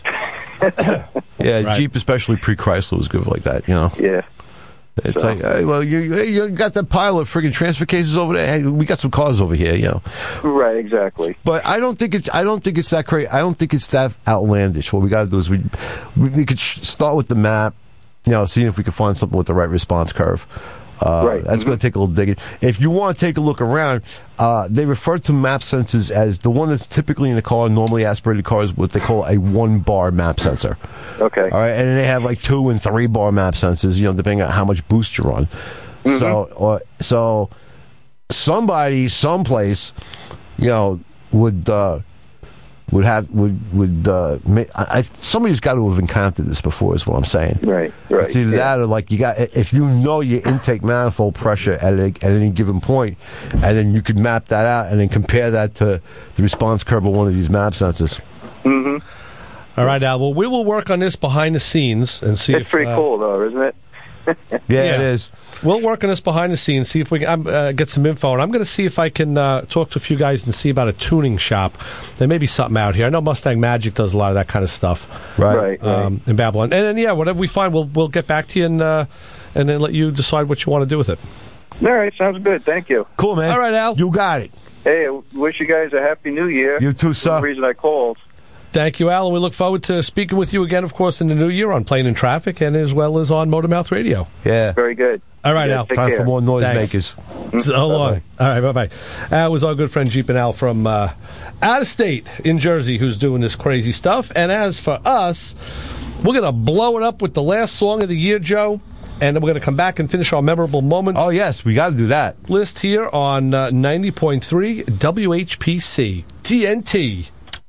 Yeah, Right. Jeep, especially pre-Chrysler, was good like that, you know. Yeah. It's So- like, hey, well, you you got that pile of friggin' transfer cases over there. Hey, we got some cars over here, you know. Right, exactly. But I don't think it's I don't think it's that crazy. I don't think it's that outlandish. What we got to do is we we, we could sh- start with the map, you know, seeing if we can find something with the right response curve. Uh, Right. That's going to take a little digging. If you want to take a look around, uh, they refer to map sensors as the one that's typically in the car, normally aspirated cars, what they call a one-bar map sensor. Okay. All right, and they have like two and three bar map sensors, you know, depending on how much boost you're on. So, or, so somebody, someplace, you know, would uh, would have would would uh, ma- I, I, somebody's got to have encountered this before, is what I'm saying. Right, right. It's either yeah. that or like you got if you know your intake manifold pressure at a, at any given point, and then you could map that out and then compare that to the response curve of one of these map sensors. Mm-hmm. All right, Al. Well, we will work on this behind the scenes and see It's if... pretty uh, cool, though, isn't it? Yeah, Yeah. it is. We'll work on this behind the scenes, see if we can um, uh, get some info. And I'm going to see if I can uh, talk to a few guys and see about a tuning shop. There may be something out here. I know Mustang Magic does a lot of that kind of stuff. Right. Right, right. Um, in Babylon. And then, yeah, whatever we find, we'll we'll get back to you and, uh, and then let you decide what you want to do with it. All right, sounds good. Thank you. Cool, man. All right, Al. You got it. Hey, I wish you guys a happy new year. You too, That's sir. the reason I called. Thank you, Al. And we look forward to speaking with you again, of course, in the new year on Plane and Traffic and as well as on Motormouth Radio. Yeah. Very good. All right, Yeah, Al. take Time care. for more Thanks. noisemakers. So long. All right, bye-bye. That was our good friend Jeep and Al from uh, out of state in Jersey who's doing this crazy stuff. And as for us, we're going to blow it up with the last song of the year, Joe. And then we're going to come back and finish our memorable moments Oh, yes, we got to do that. list here on uh, ninety point three W H P C. T N T.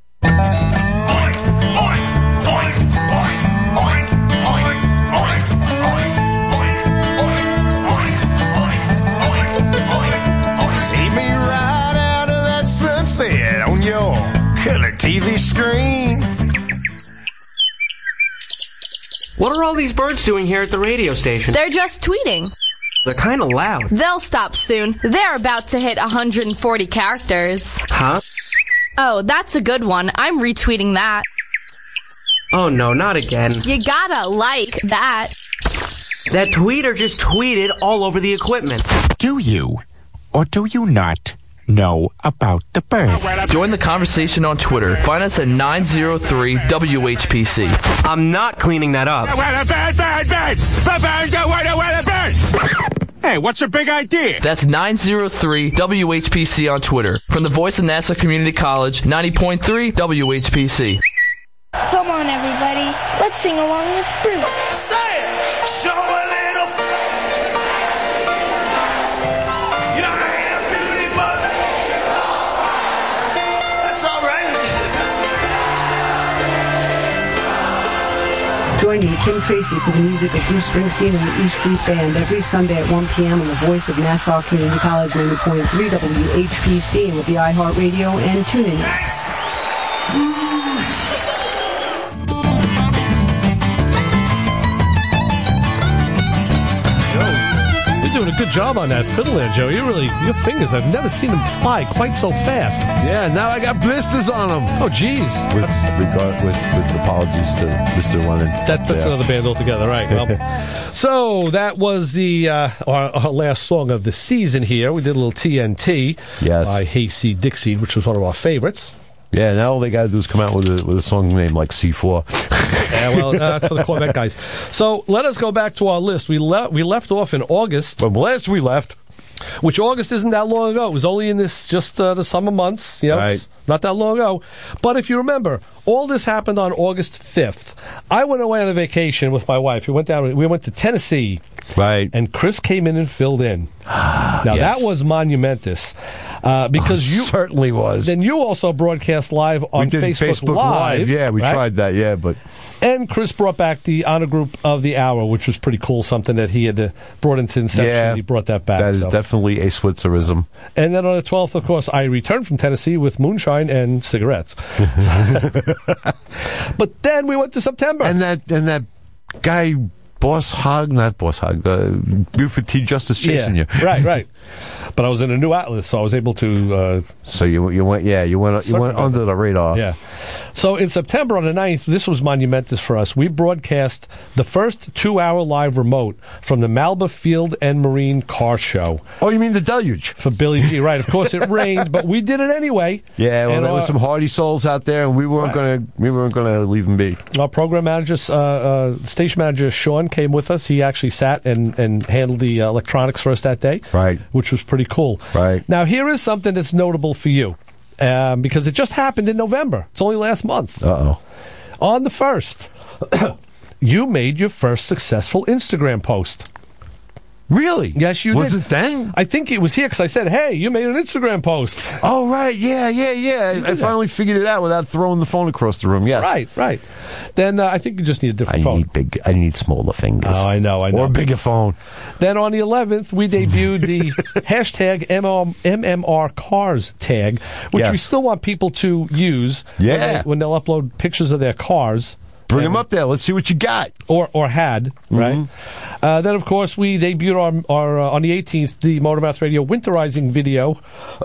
See me right out of that sunset on your color T V screen. What are all these birds doing here at the radio station? They're just tweeting. They're kind of loud. They'll stop soon. They're about to hit one hundred forty characters. Huh? Oh, that's a good one. I'm retweeting that. Oh no, not again. You gotta like that. That tweeter just tweeted all over the equipment. Do you, or do you not, know about the bird? Join the conversation on Twitter. Find us at nine oh three W H P C. I'm not cleaning that up. Hey, what's your big idea? That's nine oh three W H P C on Twitter. From the voice of Nassau Community College, ninety point three W H P C. Come on, everybody. Let's sing along with Spruce. Say it! Show a little. You know, I ain't a beauty, but that's all right. Join me, Kim Tracy, for the music of Bruce Springsteen and the E Street Band every Sunday at one p.m. on the voice of Nassau Community College, ninety point three W H P C, and with the iHeartRadio and TuneIn apps. You're doing a good job on that fiddle there, Joe. You really, your fingers, I've never seen them fly quite so fast. Yeah, now I got blisters on them. Oh, geez. With, regard, with, with apologies to Mister Lennon. That, that's Yeah. another band altogether, right? Well, so that was the uh, our, our last song of the season here. We did a little T N T Yes. by Hayseed Dixie, which was one of our favorites. Yeah, now all they got to do is come out with a, with a song named like C four. Yeah, well, uh, that's for the Corvette guys. So let us go back to our list. We, le- we left off in August. But last we left. Which August isn't that long ago. It was only in this, just uh, the summer months. You know, Right. it's not that long ago. But if you remember, all this happened on August fifth. I went away on a vacation with my wife. We went down, we went to Tennessee. Right. And Chris came in and filled in. Now, Yes. that was monumentous. Uh, because Oh, you certainly was. Then you also broadcast live on we did Facebook, Facebook Live. Yeah, we right? tried that, yeah, but... And Chris brought back the honor group of the hour, which was pretty cool. Something that he had uh, brought into Inception. Yeah, he brought that back. That is so. definitely a Switzerism. And then on the twelfth, of course, I returned from Tennessee with moonshine and cigarettes. But then we went to September. And that and that guy, Boss Hog, not Boss Hog, uh, Buford T. Justice chasing yeah. you. Right, right. But I was in a new Atlas, so I was able to. Uh, so you you went, yeah, you went you went under the radar. Yeah. So in September on the ninth, this was monumentous for us. We broadcast the first two-hour live remote from the Malba Field and Marine Car Show. Oh, you mean the deluge? For Billy G, right. Of course, it rained, but we did it anyway. Yeah, well, and there our, was some hardy souls out there, and we weren't right. going to we weren't going to leave them be. Our program manager, uh, uh, station manager Sean, came with us. He actually sat and, and handled the uh, electronics for us that day, right? Which was pretty cool. Right. Now, here is something that's notable for you. Um, because it just happened in November. It's only last month. Uh-oh. On the first, you made your first successful Instagram post. Really? Yes, you was did. Was it then? I think it was here because I said, hey, you made an Instagram post. Oh, right. Yeah, yeah, yeah. I, I finally figured it out without throwing the phone across the room. Yes. Right, right. Then uh, I think you just need a different I phone. Need big, I need smaller fingers. Oh, I know, I know. Or a bigger phone. Then on the eleventh, we debuted the hashtag M M R Cars tag, which yes. we still want people to use yeah. when, they, when they'll upload pictures of their cars. Bring them up there. Let's see what you got. Or or had, mm-hmm. right? Uh, then, of course, we debuted our, our uh, on the eighteenth, the Motormouth Radio winterizing video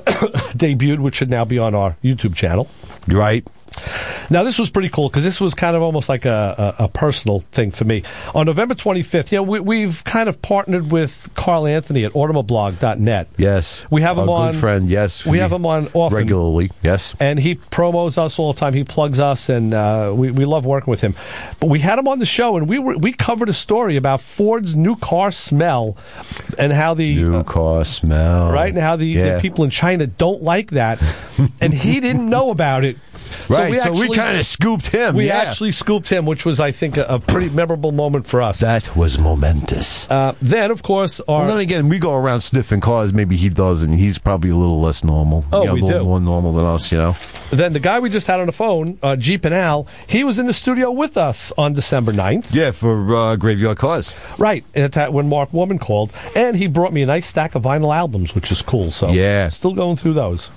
debuted, which should now be on our YouTube channel. Right. Now, this was pretty cool because this was kind of almost like a, a, a personal thing for me. On November twenty-fifth, you know, we, we've kind of partnered with Carl Anthony at automoblog dot net. Yes. We have him Our on. good friend, yes. We, we have him on often. Regularly, yes. And he promos us all the time. He plugs us, and uh, we, we love working with him. But we had him on the show, and we were, we covered a story about Ford's new car smell and how the... New uh, car smell. Right, and how the, yeah. the people in China don't like that. And he didn't know about it. Right, so we, so we kind of scooped him. We yeah. actually scooped him, which was, I think, a, a pretty memorable moment for us. That was momentous. Uh, then, of course, our... Well, then again, we go around sniffing cars. Maybe he does, and he's probably a little less normal. Oh, you know, we a little do. more normal than us, you know. Then the guy we just had on the phone, uh, Jeep and Al, he was in the studio with us on December ninth. Yeah, for uh, Graveyard Cars. Right, at that, when Mark Woman called. And he brought me a nice stack of vinyl albums, which is cool. So yeah. Still going through those.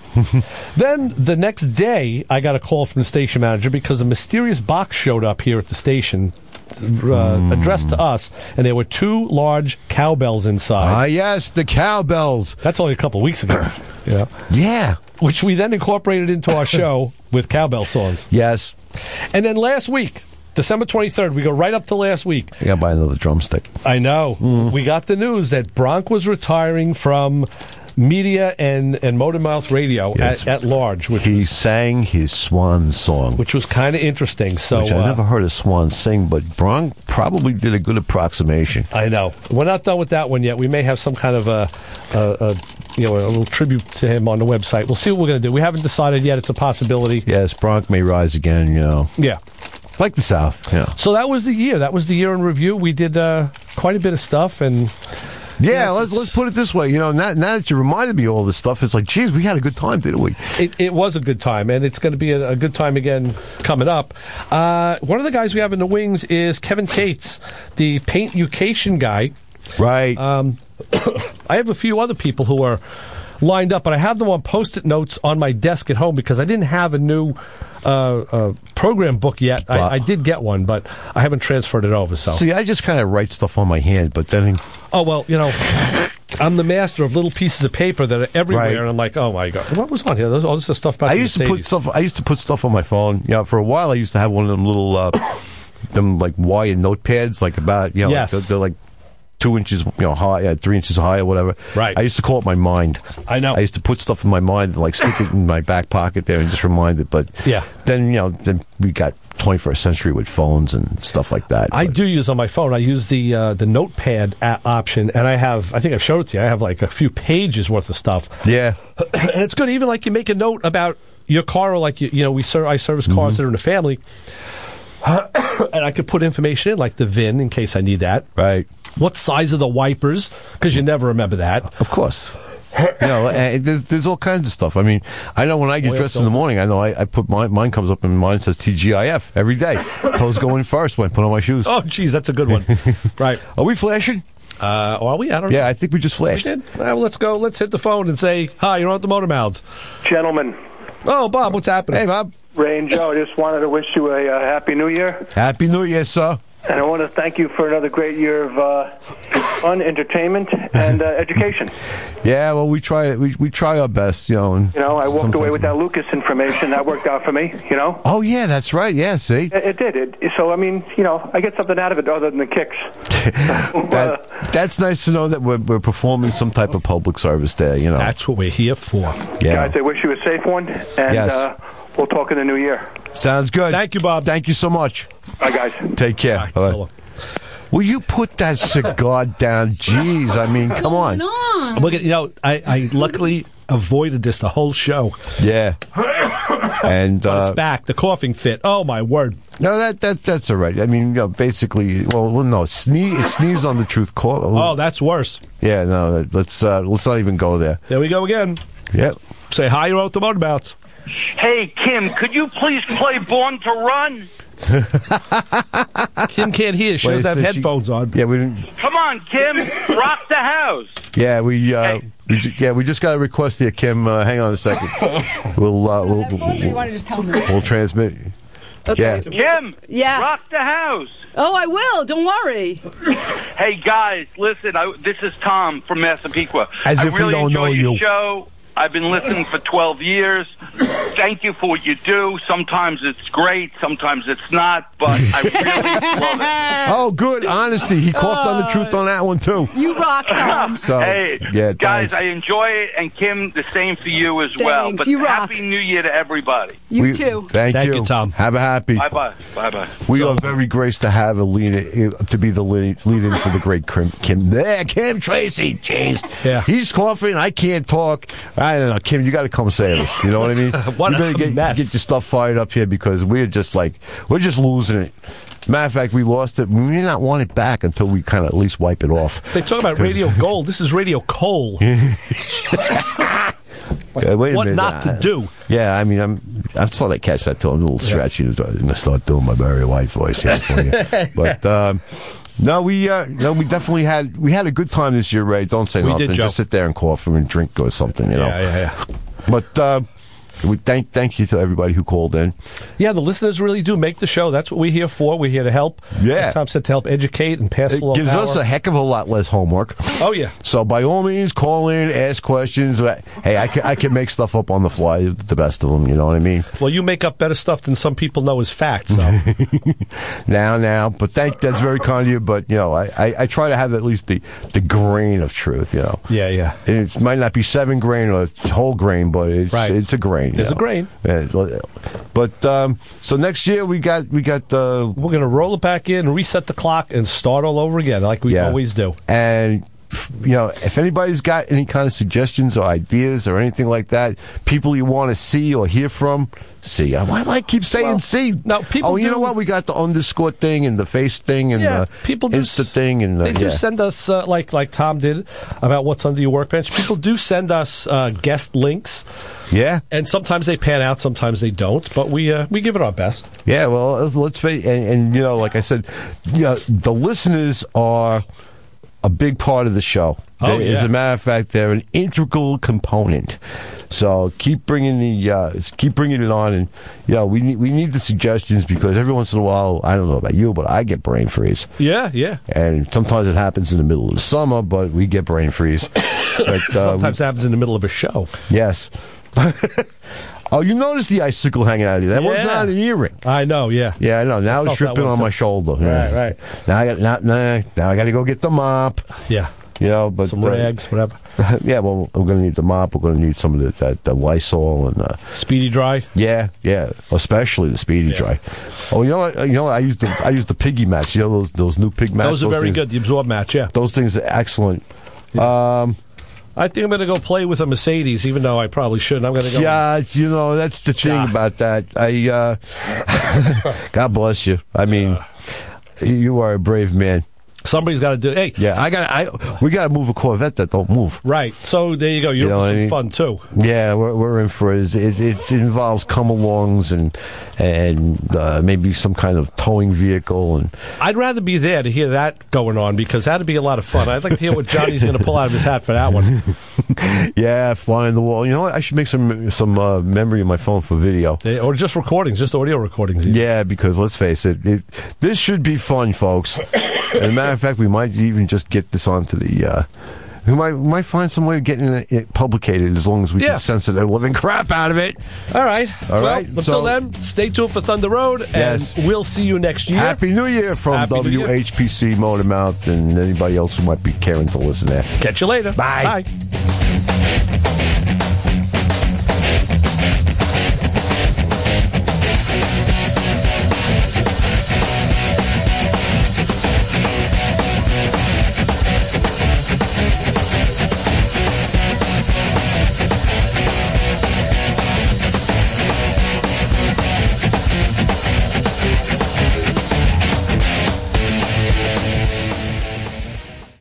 Then the next day, I got a call from the station manager because a mysterious box showed up here at the station. Uh, mm. Addressed to us, and there were two large cowbells inside. Ah, yes, the cowbells. That's only a couple of weeks ago. Yeah. Yeah. Which we then incorporated into our show with cowbell songs. Yes. And then last week, December twenty-third, we go right up to last week. I got to buy another drumstick. I know. Mm. We got the news that Bronk was retiring from media and, and Motormouth Radio yes. at, at large. Which he was, sang his swan song. Which was kind of interesting. So which I uh, never heard a swan sing, but Bronk probably did a good approximation. I know. We're not done with that one yet. We may have some kind of a, a, a you know, a little tribute to him on the website. We'll see what we're going to do. We haven't decided yet. It's a possibility. Yes, Bronk may rise again, you know. Yeah. Like the South, yeah. So that was the year. That was the year in review. We did uh, quite a bit of stuff, and... Yeah, yes, let's let's put it this way. You know, now, now that you reminded me of all this stuff, it's like, geez, we had a good time, didn't we? It, it was a good time, and it's going to be a, a good time again coming up. Uh, one of the guys we have in the wings is Kevin Cates, the Paint Education guy. Right. Um, I have a few other people who are lined up, but I have them on Post-it notes on my desk at home because I didn't have a new uh, uh, program book yet. I, I did get one, but I haven't transferred it over. So see, I just kind of write stuff on my hand, but then oh well, you know, I'm the master of little pieces of paper that are everywhere, right. and I'm like, oh my god, what was on here? There's all this stuff about I the used Mercedes. to put stuff. I used to put stuff on my phone. You know, for a while, I used to have one of them little, uh, them like wire notepads, like about you know, yes. like they're, they're like. Two inches, you know, high, uh, three inches high, or whatever. Right. I used to call it my mind. I know. I used to put stuff in my mind, and, like stick it in my back pocket there, and just remind it. But yeah, then you know, then we got twenty-first century with phones and stuff like that. I but. do use on my phone. I use the uh, the notepad a- option, and I have. I think I've showed it to you. I have like a few pages worth of stuff. Yeah, and it's good. Even like you make a note about your car, or like you, you know, we ser- I service cars mm-hmm. that are in the family. And I could put information in, like the V I N, in case I need that. Right. What size of the wipers? Because you never remember that. Of course. You know, and there's, there's all kinds of stuff. I mean, I know when I get Oil dressed in the morning, I know I, I put my, mine comes up and mine says T G I F every day. Clothes go in first when I put on my shoes. Oh, geez, that's a good one. Right. Are we flashing? Uh, are we? I don't know. Yeah, I think we just flashed. We did? All right, well, let's go. Let's hit the phone and say, hi, you're on the Motor Mouths. Gentlemen. Oh, Bob, what's happening? Hey, Bob. Ray and Joe, I just wanted to wish you a uh, Happy New Year. Happy New Year, sir. And I want to thank you for another great year of uh, fun, entertainment, and uh, education. Yeah, well, we try we we try our best, you know. And You know, I walked away sometimes- with that Lucas information. That worked out for me, you know? Oh yeah, that's right. Yeah, see, It, it did. It, so, I mean, you know, I get something out of it other than the kicks. that, that's nice to know that we're, we're performing some type of public service there. You know, that's what we're here for. Yeah, Guys, I wish you a safe one, and Yes. uh, we'll talk in the new year. sounds good. Thank you, Bob. Thank you so much. Bye, guys. Take care. All right, Bye. so long. Will you put that cigar down? Jeez, I mean, come on. Look at you know, I, I luckily avoided this the whole show. Yeah, and But uh, it's back. The coughing fit. Oh my word! no, that that that's all right. I mean, you know, basically, well, well no, sneeze, it sneezed on the truth call. Oh, that's worse. Yeah, no, let's uh, let's not even go there. There we go again. Yep. Say hi, you're out the motorbouts. Hey, Kim, could you please play Born to Run? Kim can't hear. She Wait, doesn't have so she- headphones on. Yeah, we didn't. Come on, Kim, rock the house. Yeah, we uh, we ju- yeah we just got a request here, Kim. Uh, hang on a second. We'll uh, we'll, we'll, want to just tell me? we'll transmit. Yeah. Kim, Yes. rock the house. Oh, I will. Don't worry. Hey, guys, listen, I, this is Tom from Massapequa. As I if we really don't enjoy know your you. show. I've been listening for twelve years. Thank you for what you do. Sometimes it's great, sometimes it's not, but I really love it. Oh, good honesty. He coughed on the truth on that one too. You rock, Tom. So, hey, yeah, guys, thanks. I enjoy it, and Kim, the same for you as well. Thanks, But you rock. Happy New Year to everybody. You We- too. Thank, Thank you. you, Tom. Have a happy. Bye bye. Bye bye. We are very graced to have a lead to be the lead, lead in for the great Kim. Kim there, Kim Tracy. Jeez, Yeah. he's coughing. I can't talk. I don't know, Kim. You got to come save us. You know what I mean? What you better a get, mess. get your stuff fired up here because we're just like we're just losing it. Matter of fact, we lost it. We may not want it back until we kind of at least wipe it off. They talk about 'Cause- radio gold. This is radio coal. Yeah, wait a What minute. not to I- do? Yeah, I mean, I'm I'm starting to catch that tone, a little stretchy, and I'm gonna start doing my Barry White voice here for you. But um, no, we uh, no, we definitely had we had a good time this year, Ray. Don't say We nothing. did, Joe. Just sit there and cough and drink or something, you know. Yeah, yeah, yeah. But uh, we thank thank you to everybody who called in. Yeah, the listeners really do make the show. That's what we're here for. We're here to help. Yeah. Like Tom said, to help educate and pass It along gives power. us a heck of a lot less homework. Oh yeah. So by all means, call in, ask questions. Hey, I can I can make stuff up on the fly. The best of them, you know what I mean? Well, you make up better stuff than some people know as facts. So. now, now, but thank that's very kind of you. But you know, I, I, I try to have at least the, the grain of truth. You know, Yeah, yeah. it might not be seven grain or whole grain, but it's Right. it's a grain. you There's a know. grain. Yeah, but um, so next year we got we got the We're gonna roll it back in, reset the clock, and start all over again, like we Yeah. always do. and. You know, if anybody's got any kind of suggestions or ideas or anything like that, people you want to see or hear from, see. Why do I keep saying Well, see? no, people Oh, you do- know what? We got the underscore thing and the face thing and Yeah, the people do Insta s- thing and uh, They do yeah. send us, uh, like like Tom did, about what's under your workbench. People do send us uh, guest links. Yeah, and sometimes they pan out, sometimes they don't. But we uh, we give it our best. Yeah, well, let's face, and, and you know, like I said, you know, the listeners are a big part of the show. Oh, They- As yeah. a matter of fact, they're an integral component. So keep bringing the uh, keep bringing it on, and you know, we need we need the suggestions because every once in a while, I don't know about you, but I get brain freeze. Yeah, yeah. And sometimes it happens in the middle of the summer, but we get brain freeze. But, uh, Sometimes it happens in the middle of a show. yes. Oh, you noticed the icicle hanging out of you. That wasn't Yeah. on an earring. I know, yeah. Yeah, I know. Now I it's felt that dripping one on too. my shoulder. Right, Yeah. right. Now I got now, now, now I got to go get the mop. Yeah. You know, but Some uh, rags, whatever. Yeah, well, we're going to need the mop. We're going to need some of the, the, the Lysol and the Speedy Dry. yeah, yeah, especially the Speedy Yeah. Dry. Oh, you know what? You know what? I used the I used the piggy mats. You know those those new pig mats. Those are very things, good. The absorb match, yeah. Those things are excellent. Um, I think I'm going to go play with a Mercedes, even though I probably shouldn't. I'm going to go. yeah, it's- you know that's the thing Yeah. about that. I uh, God bless you. I mean, you are a brave man. Somebody's got to do. Hey, yeah, I got. I we got to move a Corvette that don't move. Right. So there you go. You're You know for what some I mean? fun too. Yeah, we're we're in for it. It, it involves come-alongs and and uh, maybe some kind of towing vehicle. And I'd rather be there to hear that going on because that'd be a lot of fun. I'd like to hear what Johnny's going to pull out of his hat for that one. yeah, flying the wall. You know what? I should make some some uh, memory in my phone for video. Yeah, or just recordings, just audio recordings. Yeah, because let's face it, it this should be fun, folks. As a matter of fact, we might even just get this onto the. Uh, we might we might find some way of getting it, it publicated as long as we Yeah. can censor the living crap out of it. All right. All well, right. Until So- then, stay tuned for Thunder Road, and Yes. we'll see you next year. Happy New Year from Happy New Year. W H P C Motor Mouth and anybody else who might be caring to listen there. Catch you later. Bye. Bye.